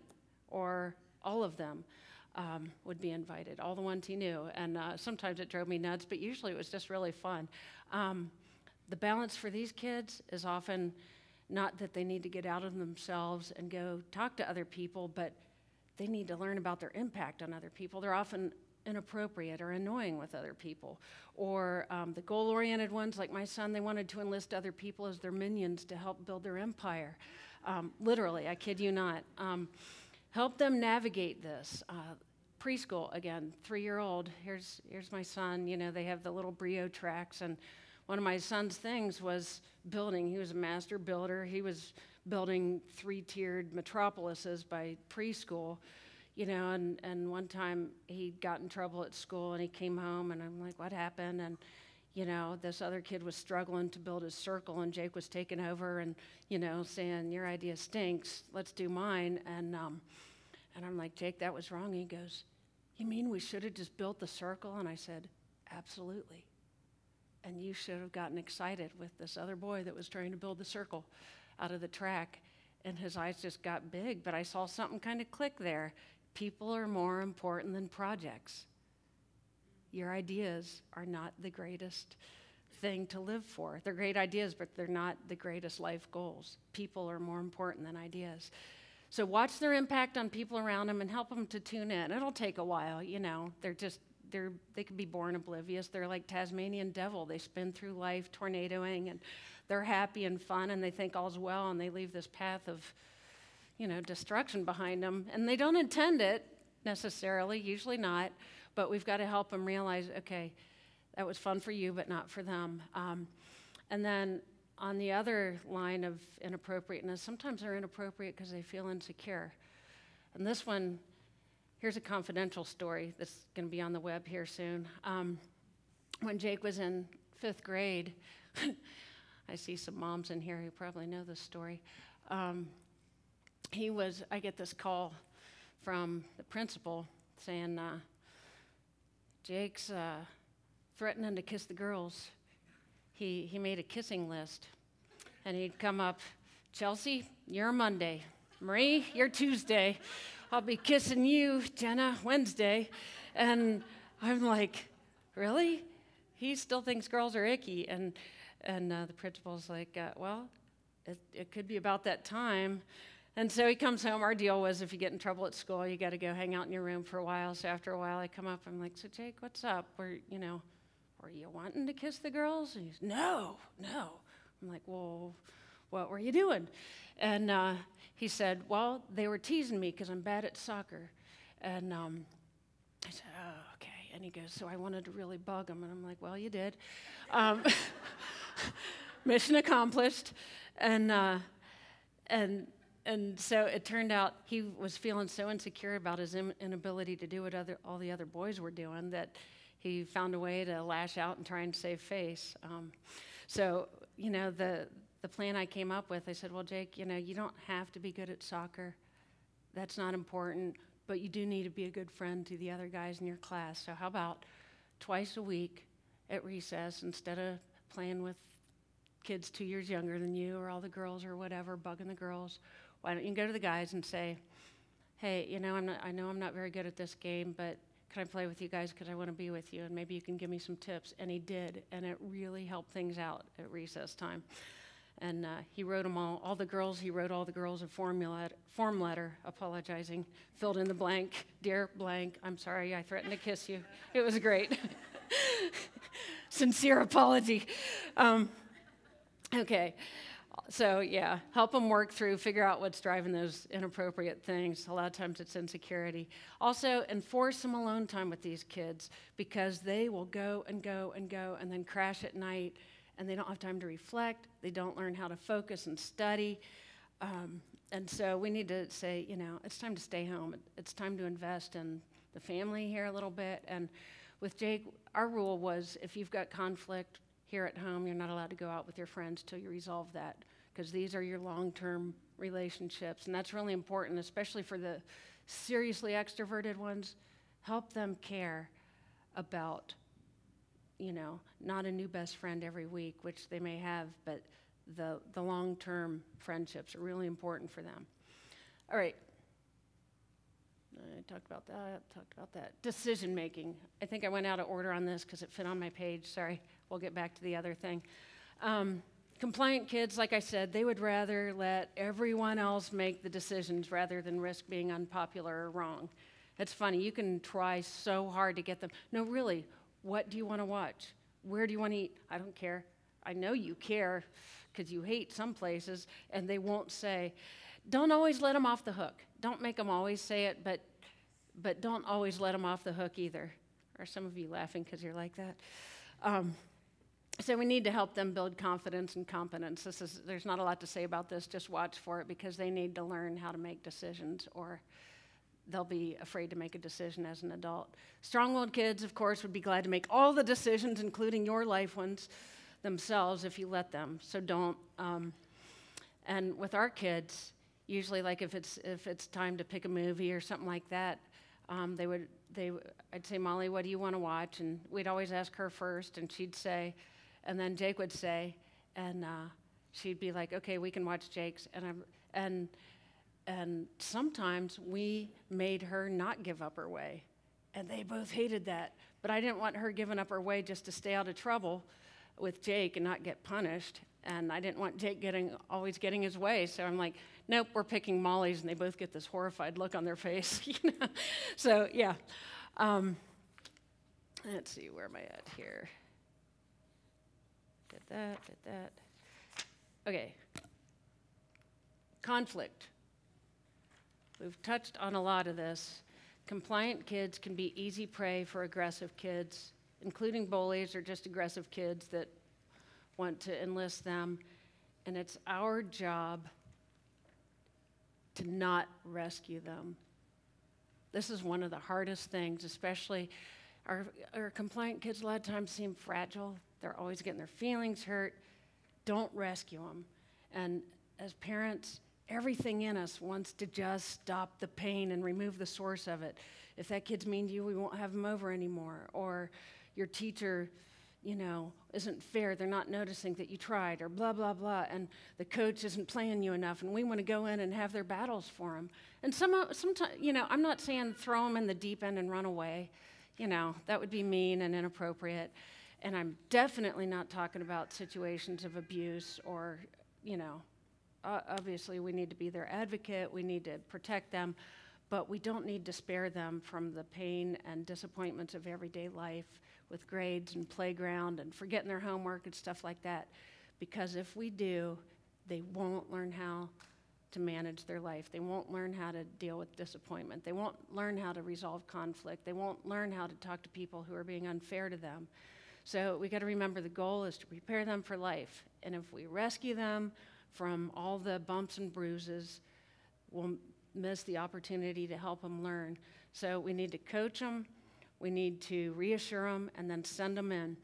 Or all of them. Um, would be invited, all the ones he knew. And uh, sometimes it drove me nuts, but usually it was just really fun. Um, the balance for these kids is often not that they need to get out of themselves and go talk to other people, but they need to learn about their impact on other people. They're often inappropriate or annoying with other people. Or um, the goal-oriented ones, like my son, they wanted to enlist other people as their minions to help build their empire. Um, literally, I kid you not. Um, Help them navigate this. Uh, preschool, again, three-year-old, here's, here's my son, you know, they have the little Brio tracks, and one of my son's things was building. He was a master builder. He was building three-tiered metropolises by preschool, you know, and, and one time he got in trouble at school, and he came home, and I'm like, what happened? And you know, this other kid was struggling to build his circle, and Jake was taking over and, you know, saying, your idea stinks, let's do mine. And um, and I'm like, Jake, that was wrong. And he goes, you mean we should have just built the circle? And I said, absolutely. And you should have gotten excited with this other boy that was trying to build the circle out of the track. And his eyes just got big, but I saw something kind of click there. People are more important than projects. Your ideas are not the greatest thing to live for. They're great ideas, but they're not the greatest life goals. People are more important than ideas. So watch their impact on people around them and help them to tune in. It'll take a while, you know. They're just, they're, they can be born oblivious. They're like Tasmanian devil. They spin through life tornadoing, and they're happy and fun, and they think all's well, and they leave this path of, you know, destruction behind them. And they don't intend it necessarily, usually not. But we've got to help them realize, okay, that was fun for you, but not for them. Um, and then on the other line of inappropriateness, sometimes they're inappropriate because they feel insecure. And this one, here's a confidential story that's going to be on the web here soon. Um, when Jake was in fifth grade, I see some moms in here who probably know this story. Um, he was, I get this call from the principal saying, uh, Jake's uh, threatening to kiss the girls. He he made a kissing list, And he'd come up, Chelsea, you're Monday. Marie, you're Tuesday. I'll be kissing you, Jenna, Wednesday. And I'm like, really? He still thinks girls are icky. And and uh, the principal's like, uh, well, it, it could be about that time. And so he comes home. Our deal was if you get in trouble at school, you got to go hang out in your room for a while. So after a while, I come up. I'm like, so Jake, what's up? Were you know, were you wanting to kiss the girls? And he's, no, no. I'm like, well, what were you doing? And uh, he said, well, they were teasing me because I'm bad at soccer. And um, I said, oh, okay. And he goes, so I wanted to really bug him. And I'm like, well, you did. Um, mission accomplished. And uh, and and so it turned out he was feeling so insecure about his in- inability to do what other all the other boys were doing that he found a way to lash out and try and save face. Um, so you know the the plan I came up with, I said, well, Jake, you know, you don't have to be good at soccer. That's not important, but you do need to be a good friend to the other guys in your class. So how about twice a week at recess, instead of playing with kids two years younger than you or all the girls or whatever, bugging the girls, why don't you go to the guys and say, hey, you know, I'm not, I know I'm not very good at this game, but can I play with you guys because I want to be with you, and maybe you can give me some tips. And he did, and it really helped things out at recess time. And uh, he wrote them all, all the girls, he wrote all the girls a formula, form letter apologizing, filled in the blank, dear blank, I'm sorry, I threatened to kiss you. It was great. Sincere apology. Um, okay, so yeah, help them work through, figure out what's driving those inappropriate things. A lot of times it's insecurity. Also, enforce some alone time with these kids, because they will go and go and go and then crash at night, and they don't have time to reflect. They don't learn how to focus and study. Um, and so we need to say, you know, it's time to stay home. It's time to invest in the family here a little bit. And with Jake, our rule was if you've got conflict here at home, you're not allowed to go out with your friends till you resolve that, because these are your long-term relationships. And that's really important, especially for the seriously extroverted ones. Help them care about, you know, not a new best friend every week, which they may have, but the, the long-term friendships are really important for them. All right. I talked about that, talked about that. Decision making. I think I went out of order on this because it fit on my page. Sorry, we'll get back to the other thing. Um, compliant kids, like I said, they would rather let everyone else make the decisions rather than risk being unpopular or wrong. It's funny, you can try so hard to get them. No, really, what do you want to watch? Where do you want to eat? I don't care. I know you care because you hate some places, and they won't say. Don't always let them off the hook. Don't make them always say it, but but don't always let them off the hook either. Are some of you laughing because you're like that? Um, so we need to help them build confidence and competence. This is, there's not a lot to say about this. Just watch for it, because they need to learn how to make decisions, or they'll be afraid to make a decision as an adult. Strong-willed kids, of course, would be glad to make all the decisions, including your life ones, themselves if you let them. So don't. Um, and with our kids, usually, like if it's if it's time to pick a movie or something like that, um, they would they I'd say, Molly, what do you want to watch? And we'd always ask her first, and she'd say, and then Jake would say, and uh, she'd be like, okay, we can watch Jake's, and I'm and. And sometimes we made her not give up her way, and they both hated that. But I didn't want her giving up her way just to stay out of trouble with Jake and not get punished. And I didn't want Jake getting always getting his way. So I'm like, nope, we're picking Molly's, and they both get this horrified look on their face. You know? So yeah. Um, let's see, where am I at here? Did that, did that. Okay. Conflict. We've touched on a lot of this. Compliant kids can be easy prey for aggressive kids, including bullies or just aggressive kids that want to enlist them. And it's our job to not rescue them. This is one of the hardest things, especially our, our compliant kids a lot of times seem fragile. They're always getting their feelings hurt. Don't rescue them. And as parents, everything in us wants to just stop the pain and remove the source of it. If that kid's mean to you, we won't have him over anymore. Or your teacher you know, isn't fair. They're not noticing that you tried, or blah, blah, blah, and the coach isn't playing you enough, and we want to go in and have their battles for them. And some, sometimes, you know, I'm not saying throw them in the deep end and run away. You know, that would be mean and inappropriate. And I'm definitely not talking about situations of abuse or, you know, uh, obviously we need to be their advocate, we need to protect them, but we don't need to spare them from the pain and disappointments of everyday life with grades and playground and forgetting their homework and stuff like that. Because if we do, they won't learn how to manage their life. They won't learn how to deal with disappointment. They won't learn how to resolve conflict. They won't learn how to talk to people who are being unfair to them. So we got to remember the goal is to prepare them for life. And if we rescue them from all the bumps and bruises, we'll miss the opportunity to help them learn. So we need to coach them, we need to reassure them, and then send them in.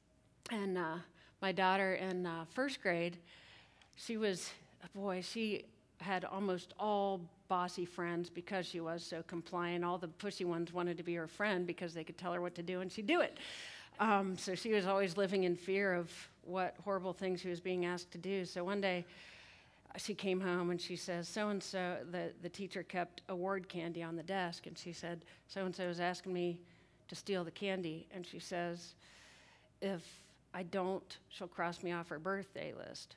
And uh, my daughter in uh, first grade, she was, boy, she had almost all bossy friends because she was so compliant. All the pushy ones wanted to be her friend because they could tell her what to do and she'd do it. Um, so she was always living in fear of what horrible things she was being asked to do. So one day she came home and she says, so-and-so, the, the teacher kept award candy on the desk, and she said, so-and-so is asking me to steal the candy. And she says, if I don't, she'll cross me off her birthday list.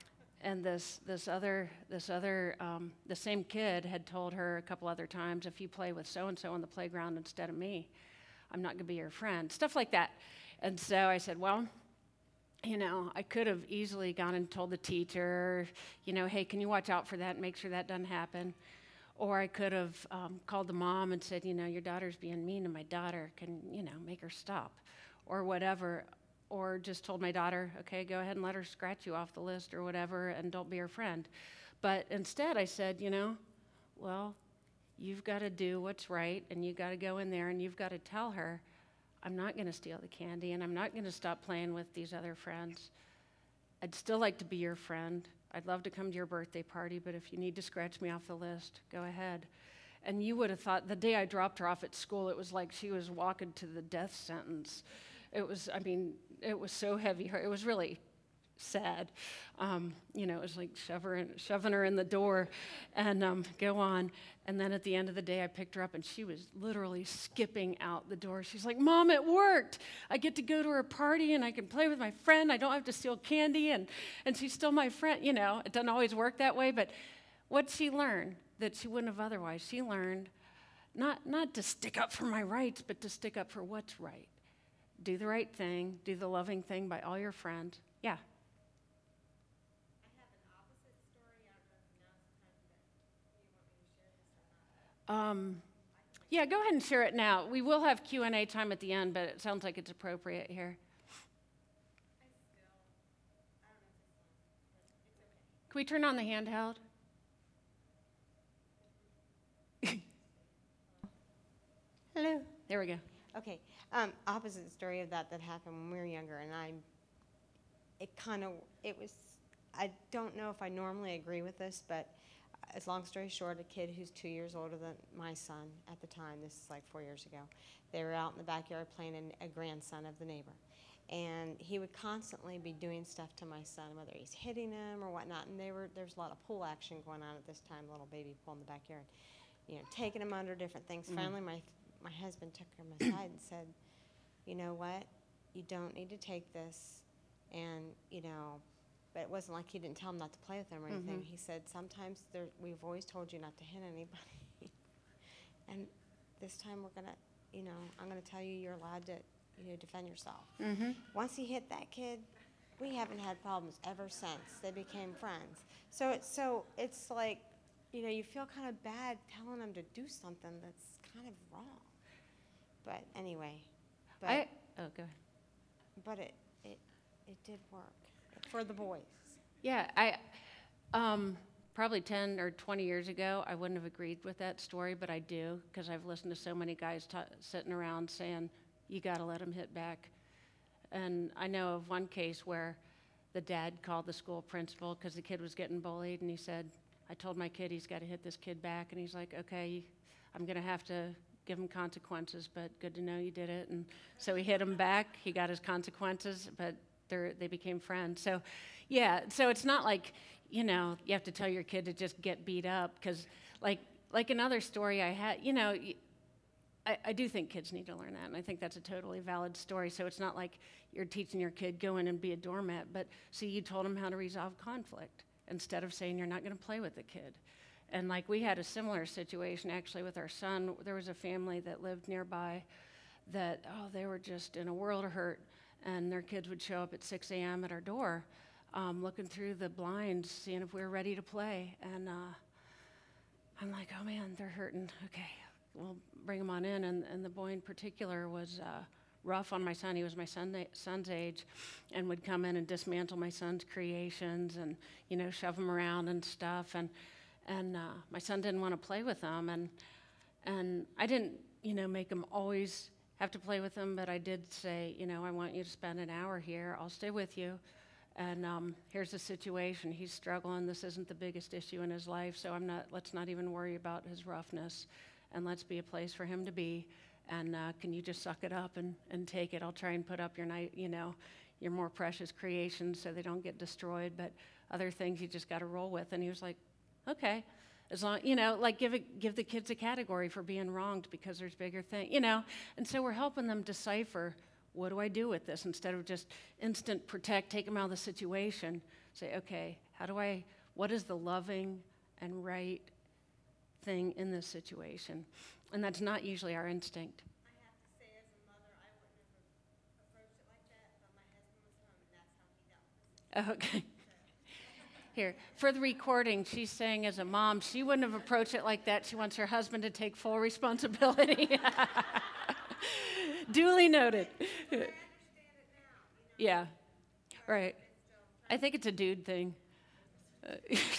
And this this other, this other, um, the same kid had told her a couple other times, if you play with so-and-so on the playground instead of me, I'm not gonna be your friend, stuff like that. And so I said, well, you know, I could have easily gone and told the teacher, you know, hey, can you watch out for that and make sure that doesn't happen? Or I could have um, called the mom and said, you know, your daughter's being mean to my daughter, can, you know, make her stop, or whatever. Or just told my daughter, okay, go ahead and let her scratch you off the list or whatever, and don't be her friend. But instead I said, you know, well, you've got to do what's right, and you've got to go in there and you've got to tell her, I'm not going to steal the candy, and I'm not going to stop playing with these other friends. I'd still like to be your friend. I'd love to come to your birthday party, but if you need to scratch me off the list, go ahead. And you would have thought, the day I dropped her off at school, it was like she was walking to the death sentence. It was, I mean, it was so heavy. It was really sad. Um, you know, it was like shove her in, shoving her in the door and um, go on. And then at the end of the day, I picked her up and she was literally skipping out the door. She's like, Mom, it worked. I get to go to her party and I can play with my friend. I don't have to steal candy, and, and she's still my friend. You know, it doesn't always work that way, but what'd she learn that she wouldn't have otherwise? She learned not, not to stick up for my rights, but to stick up for what's right. Do the right thing, do the loving thing by all your friends. Yeah. Um, yeah, go ahead and share it now. We will have Q and A time at the end, but it sounds like it's appropriate here. Can we turn on the handheld? Hello. There we go. Okay. Um, opposite story of that that happened when we were younger, and I, it kind of, it was, I don't know if I normally agree with this, but as long story short, a kid who's two years older than my son at the time, this is like four years ago, they were out in the backyard playing a, a grandson of the neighbor. And he would constantly be doing stuff to my son, whether he's hitting him or whatnot. And they were, there's a lot of pool action going on at this time, little baby pool in the backyard. You know, taking him under different things. Mm-hmm. Finally, my my husband took him aside and said, you know what, you don't need to take this. And, you know, but it wasn't like he didn't tell him not to play with him or anything. Mm-hmm. He said, sometimes there, we've always told you not to hit anybody. And this time we're going to, you know, I'm going to tell you you're allowed to, you know, defend yourself. Mm-hmm. Once he hit that kid, we haven't had problems ever since. They became friends. So it's, so it's like, you know, you feel kind of bad telling them to do something that's kind of wrong. But anyway. But, I, oh, go ahead. But it, it, it did work for the boys. Yeah, I, um, probably ten or twenty years ago, I wouldn't have agreed with that story, but I do, because I've listened to so many guys ta- sitting around saying, you got to let him hit back. And I know of one case where the dad called the school principal because the kid was getting bullied, and he said, I told my kid he's got to hit this kid back, and he's like, okay, I'm going to have to give him consequences, but good to know you did it. And so he hit him back. He got his consequences, but they're, they became friends. So, yeah, so it's not like, you know, you have to tell your kid to just get beat up, because like, like another story I had, you know, I, I do think kids need to learn that, and I think that's a totally valid story. So it's not like you're teaching your kid, go in and be a doormat, but see, you told him how to resolve conflict instead of saying you're not going to play with the kid. And like we had a similar situation actually with our son. There was a family that lived nearby that, oh, they were just in a world of hurt, and their kids would show up at six a.m. at our door, um, looking through the blinds, seeing if we were ready to play. And uh, I'm like, oh man, they're hurting. Okay, we'll bring them on in. And, and the boy in particular was uh, rough on my son. He was my son, son's age, and would come in and dismantle my son's creations and, you know, shove him around and stuff. And and uh, my son didn't want to play with him. And and I didn't, you know, make him always have to play with him, but I did say, you know, I want you to spend an hour here. I'll stay with you. And um, here's the situation. He's struggling. This isn't the biggest issue in his life, so I'm not. Let's not even worry about his roughness, and let's be a place for him to be. And uh, can you just suck it up and, and take it? I'll try and put up your night, you know, your more precious creations so they don't get destroyed. But other things you just got to roll with. And he was like, okay, as long, you know, like give it, give the kids a category for being wronged because there's bigger things, you know. And so we're helping them decipher, what do I do with this, instead of just instant protect, take them out of the situation. Say, okay, how do I, what is the loving and right thing in this situation? And that's not usually our instinct. I have to say, as a mother, I wouldn't have approached it like that, but my husband was home, and that's how he dealt with it. Okay. Here, for the recording, she's saying as a mom, she wouldn't have approached it like that. She wants her husband to take full responsibility. Duly noted. Yeah, right. I think it's a dude thing. Uh,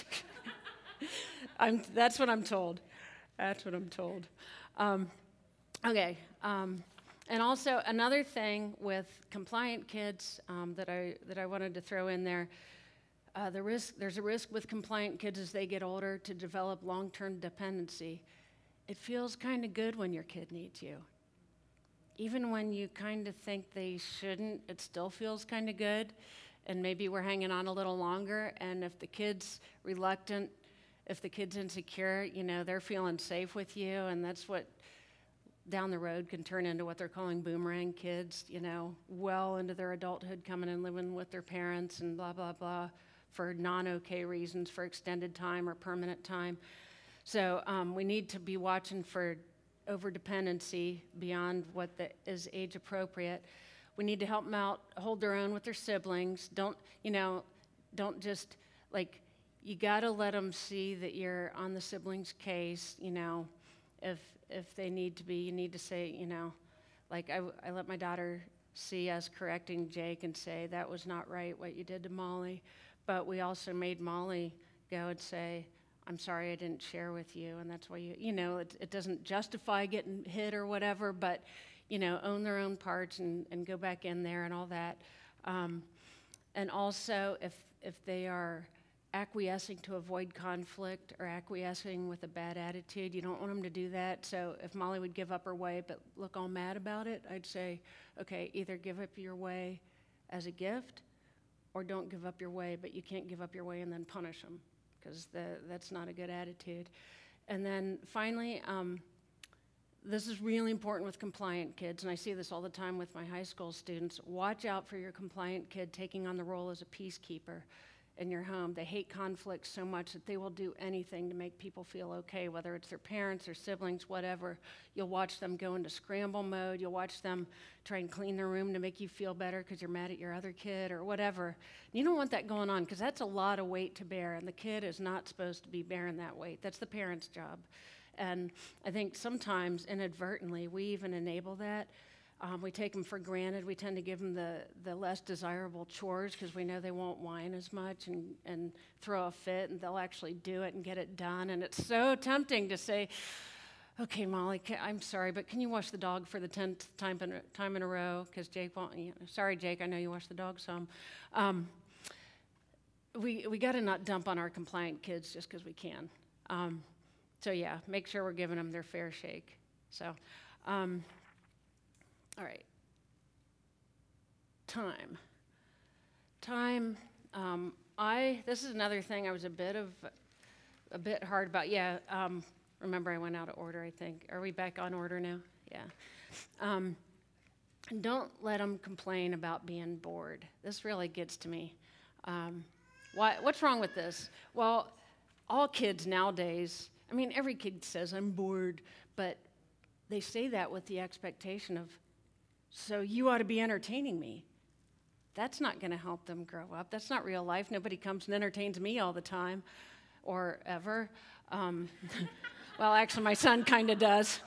I'm, that's what I'm told. That's what I'm told. Um, okay. Um, and also another thing with compliant kids um, that I that I wanted to throw in there. Uh, the risk, there's a risk with compliant kids as they get older to develop long-term dependency. It feels kind of good when your kid needs you. Even when you kind of think they shouldn't, it still feels kind of good. And maybe we're hanging on a little longer. And if the kid's reluctant, if the kid's insecure, you know, they're feeling safe with you. And that's what down the road can turn into what they're calling boomerang kids, you know, well into their adulthood, coming and living with their parents and blah, blah, blah, for non-okay reasons, for extended time or permanent time. So um, we need to be watching for over-dependency beyond what the, is age appropriate. We need to help them out, hold their own with their siblings. Don't, you know, don't just, like, you gotta let them see that you're on the siblings' case, you know. If if they need to be, you need to say, you know, like I, I let my daughter see us correcting Jake and say, that was not right what you did to Molly. But we also made Molly go and say, I'm sorry I didn't share with you, and that's why you, you know, it, it doesn't justify getting hit or whatever, but, you know, own their own parts and, and go back in there and all that. Um, and also, if if they are acquiescing to avoid conflict or acquiescing with a bad attitude, you don't want them to do that. So if Molly would give up her way but look all mad about it, I'd say, okay, either give up your way as a gift, or don't give up your way, but you can't give up your way and then punish them, because the, that's not a good attitude. And then finally, um, this is really important with compliant kids, and I see this all the time with my high school students. Watch out for your compliant kid taking on the role as a peacekeeper in your home. They hate conflict so much that they will do anything to make people feel okay, whether it's their parents or siblings, whatever. You'll watch them go into scramble mode. You'll watch them try and clean their room to make you feel better because you're mad at your other kid or whatever. You don't want that going on, because that's a lot of weight to bear, and the kid is not supposed to be bearing that weight. That's the parent's job. And I think sometimes inadvertently we even enable that. Um, we take them for granted. We tend to give them the, the less desirable chores because we know they won't whine as much and, and throw a fit, and they'll actually do it and get it done. And it's so tempting to say, okay, Molly, ca- I'm sorry, but can you wash the dog for the tenth time in a, time in a row? Because Jake won't, you know, sorry, Jake, I know you wash the dog some. Um, we we got to not dump on our compliant kids just because we can. Um, so yeah, make sure we're giving them their fair shake. So, um, all right. Time. Time. Um, I. This is another thing I was a bit of, a bit hard about. Yeah. Um, remember, I went out of order. I think. Are we back on order now? Yeah. Um, don't let them complain about being bored. This really gets to me. Um, why, what's wrong with this? Well, all kids nowadays, I mean, every kid says, I'm bored, but they say that with the expectation of, so you ought to be entertaining me. That's not going to help them grow up. That's not real life. Nobody comes and entertains me all the time or ever. Um, well, actually, my son kind of does.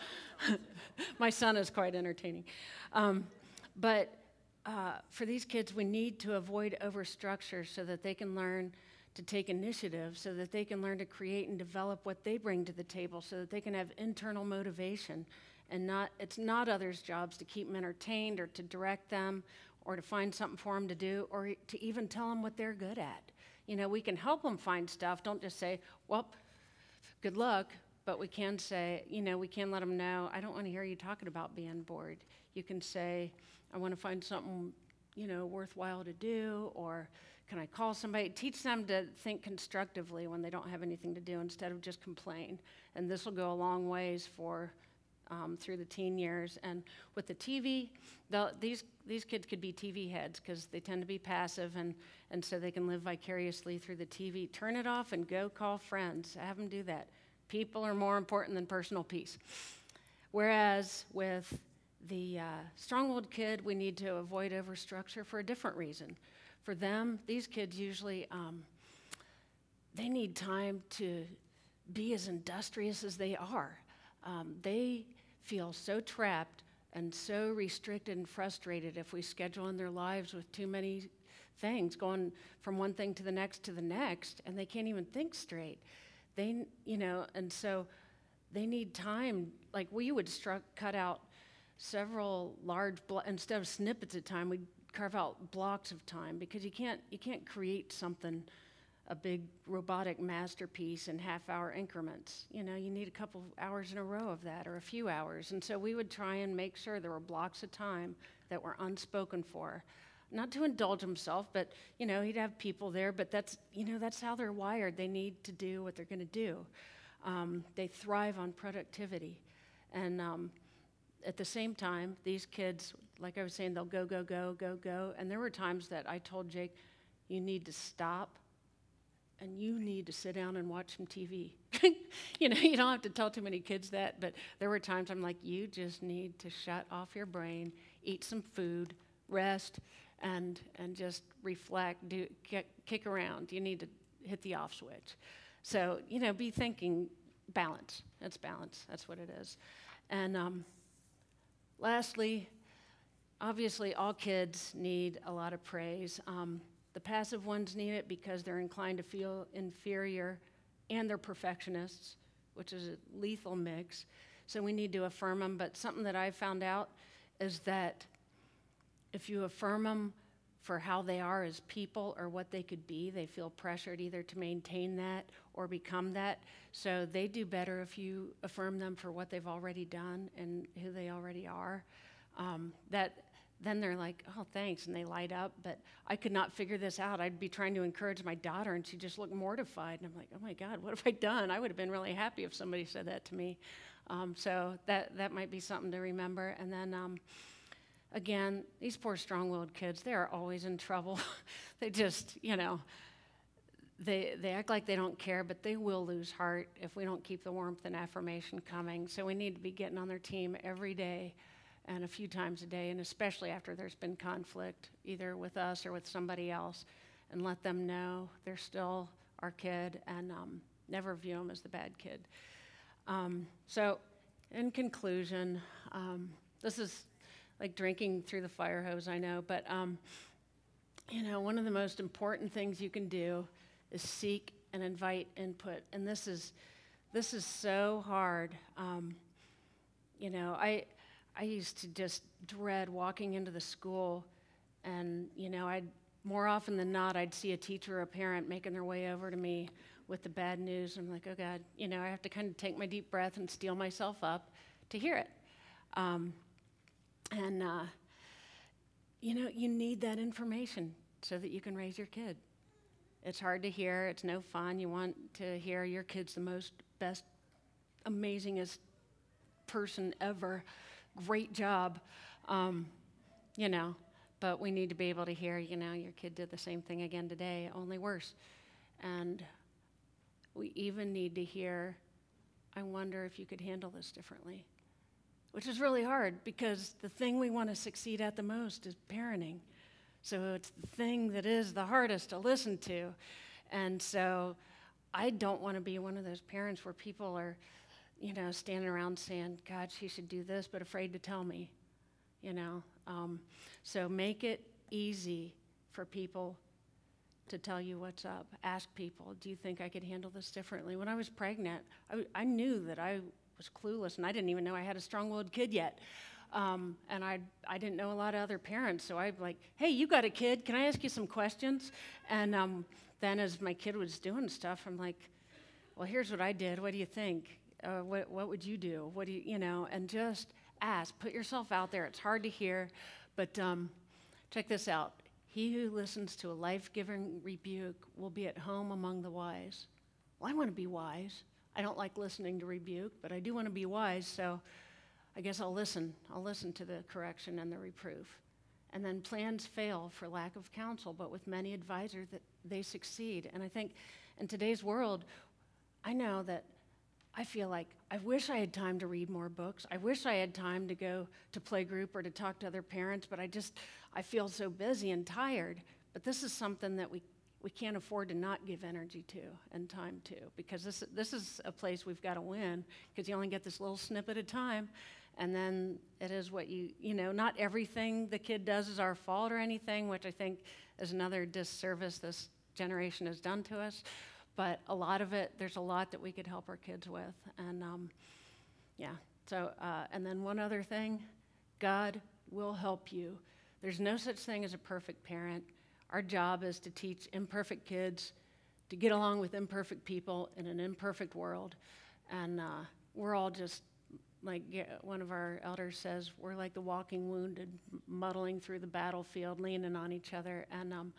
My son is quite entertaining. Um, but uh, for these kids, we need to avoid overstructure so that they can learn to take initiative, so that they can learn to create and develop what they bring to the table, so that they can have internal motivation. And not, it's not others' jobs to keep them entertained or to direct them or to find something for them to do or to even tell them what they're good at. You know, we can help them find stuff. Don't just say, well, good luck. But we can say, you know, we can let them know, I don't want to hear you talking about being bored. You can say, I want to find something, you know, worthwhile to do, or can I call somebody? Teach them to think constructively when they don't have anything to do instead of just complain. And this will go a long ways for um, through the teen years. And with the T V, these these kids could be T V heads because they tend to be passive, and, and so they can live vicariously through the T V. Turn it off and go call friends. Have them do that. People are more important than personal peace. Whereas with the uh, strong-willed kid, we need to avoid overstructure for a different reason. For them, these kids usually, um, they need time to be as industrious as they are. Um, they feel so trapped and so restricted and frustrated if we schedule in their lives with too many things, going from one thing to the next to the next, and they can't even think straight. They, you know, and so they need time. Like we would struck, cut out several large, blo- instead of snippets of time, we'd carve out blocks of time because you can't, you can't create something, a big robotic masterpiece in half-hour increments. You know, you need a couple hours in a row of that or a few hours. And so we would try and make sure there were blocks of time that were unspoken for. Not to indulge himself, but, you know, he'd have people there, but that's, you know, that's how they're wired. They need to do what they're going to do. Um, they thrive on productivity. And um, at the same time, these kids, like I was saying, they'll go, go, go, go, go. And there were times that I told Jake, you need to stop and you need to sit down and watch some T V. You know, you don't have to tell too many kids that, but there were times I'm like, you just need to shut off your brain, eat some food, rest, and and just reflect, do kick, kick around. You need to hit the off switch. So, you know, be thinking balance. That's balance. That's what it is. And um, lastly, obviously, all kids need a lot of praise. Um, the passive ones need it because they're inclined to feel inferior, and they're perfectionists, which is a lethal mix. So we need to affirm them. But something that I found out is that if you affirm them for how they are as people or what they could be, they feel pressured either to maintain that or become that. So they do better if you affirm them for what they've already done and who they already are. Um, that then they're like, oh, thanks, and they light up. But I could not figure this out. I'd be trying to encourage my daughter, and she just looked mortified. And I'm like, oh, my God, what have I done? I would have been really happy if somebody said that to me. Um, so that, that might be something to remember. And then... Um, Again, these poor strong-willed kids, they are always in trouble. They just, you know, they they act like they don't care, but they will lose heart if we don't keep the warmth and affirmation coming. So we need to be getting on their team every day and a few times a day, and especially after there's been conflict, either with us or with somebody else, and let them know they're still our kid and um, never view them as the bad kid. Um, so in conclusion, um, this is like drinking through the fire hose, I know, but um, you know, one of the most important things you can do is seek and invite input, and this is this is so hard. Um, you know, I I used to just dread walking into the school, and you know, I'd more often than not, I'd see a teacher or a parent making their way over to me with the bad news. I'm like, oh God, you know, I have to kind of take my deep breath and steel myself up to hear it. Um, and, uh, you know, you need that information so that you can raise your kid. It's hard to hear. It's no fun. You want to hear your kid's the most, best, amazingest person ever. Great job. Um, you know, but we need to be able to hear, you know, your kid did the same thing again today, only worse. And we even need to hear, I wonder if you could handle this differently, which is really hard because the thing we want to succeed at the most is parenting. So it's the thing that is the hardest to listen to. And so I don't want to be one of those parents where people are, you know, standing around saying, God, she should do this, but afraid to tell me, you know. Um, so make it easy for people to tell you what's up. Ask people, do you think I could handle this differently? When I was pregnant, I, I knew that I was clueless, and I didn't even know I had a strong-willed kid yet. Um, and I I didn't know a lot of other parents, so I'd like, hey, you got a kid, can I ask you some questions? And um, then as my kid was doing stuff, I'm like, well, here's what I did, what do you think? Uh, what what would you do? What do you, you know, and just ask, put yourself out there. It's hard to hear, but um, check this out. He who listens to a life-giving rebuke will be at home among the wise. Well, I want to be wise. I don't like listening to rebuke, but I do want to be wise, so I guess I'll listen. I'll listen to the correction and the reproof. And then plans fail for lack of counsel, but with many advisors that they succeed. And I think in today's world, I know that I feel like I wish I had time to read more books. I wish I had time to go to play group or to talk to other parents, but I just, I feel so busy and tired. But this is something that we, we can't afford to not give energy to and time to, because this, this is a place we've got to win, because you only get this little snippet of time, and then it is what you, you know, not everything the kid does is our fault or anything, which I think is another disservice this generation has done to us. But a lot of it, there's a lot that we could help our kids with. And um, yeah, so, uh, and then one other thing, God will help you. There's no such thing as a perfect parent. Our job is to teach imperfect kids to get along with imperfect people in an imperfect world. And uh, we're all just, like yeah, one of our elders says, we're like the walking wounded, muddling through the battlefield, leaning on each other. And um,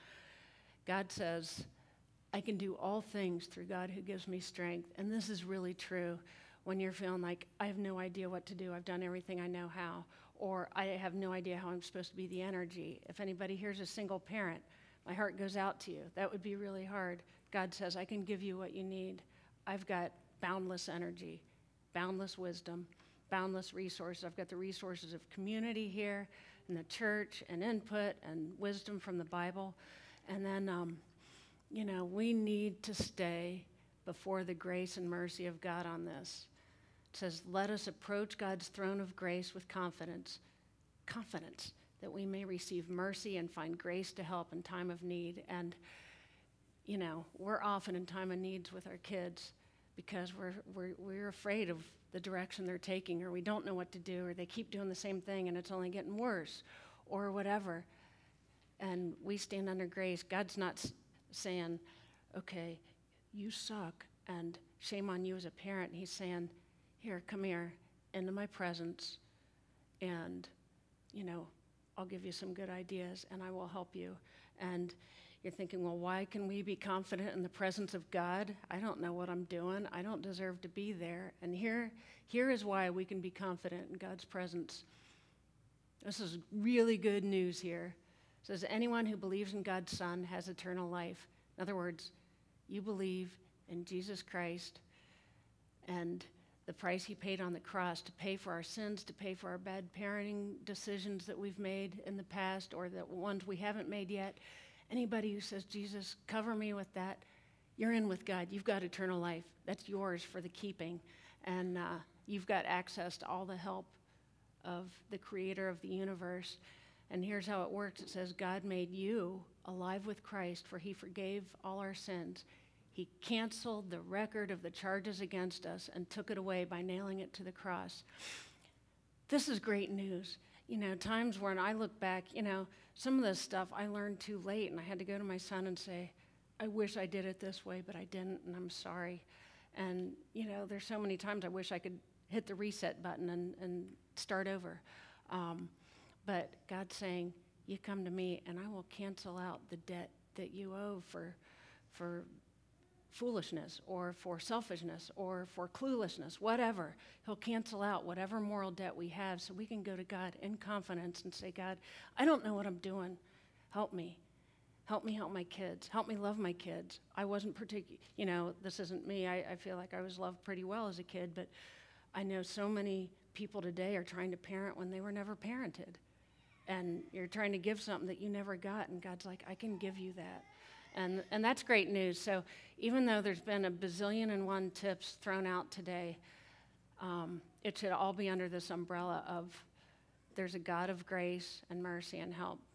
God says, I can do all things through God who gives me strength. And this is really true when you're feeling like, I have no idea what to do. I've done everything I know how. Or I have no idea how I'm supposed to be the energy. If anybody here's a single parent, my heart goes out to you. That would be really hard. God says, I can give you what you need. I've got boundless energy, boundless wisdom, boundless resources. I've got the resources of community here and the church and input and wisdom from the Bible. And then, um, you know, we need to stay before the grace and mercy of God on this. It says, let us approach God's throne of grace with confidence, confidence that we may receive mercy and find grace to help in time of need. And, you know, we're often in time of needs with our kids because we're, we're, we're afraid of the direction they're taking, or we don't know what to do, or they keep doing the same thing and it's only getting worse, or whatever. And we stand under grace. God's not saying, okay, you suck and shame on you as a parent. He's saying, here, come here into my presence, and, you know, I'll give you some good ideas and I will help you. And you're thinking, well, why can we be confident in the presence of God? I don't know what I'm doing. I don't deserve to be there. And here, here is why we can be confident in God's presence. This is really good news here. It says, anyone who believes in God's Son has eternal life. In other words, you believe in Jesus Christ and the price he paid on the cross to pay for our sins, to pay for our bad parenting decisions that we've made in the past or the ones we haven't made yet. Anybody who says, Jesus, cover me with that, you're in with God. You've got eternal life. That's yours for the keeping. And uh, you've got access to all the help of the creator of the universe. And here's how it works. It says, God made you alive with Christ, for he forgave all our sins. He canceled the record of the charges against us and took it away by nailing it to the cross. This is great news. You know, times when I look back, you know, some of this stuff I learned too late, and I had to go to my son and say, I wish I did it this way, but I didn't, and I'm sorry. And, you know, there's so many times I wish I could hit the reset button and, and start over. Um, but God's saying, you come to me and I will cancel out the debt that you owe for, for foolishness or for selfishness or for cluelessness, whatever. He'll cancel out whatever moral debt we have so we can go to God in confidence and say, God, I don't know what I'm doing. Help me. Help me help my kids. Help me love my kids. I wasn't particular, you know, this isn't me. I, I feel like I was loved pretty well as a kid, but I know so many people today are trying to parent when they were never parented. And you're trying to give something that you never got, and God's like, I can give you that. And, and that's great news. So even though there's been a bazillion and one tips thrown out today, um, it should all be under this umbrella of there's a God of grace and mercy and help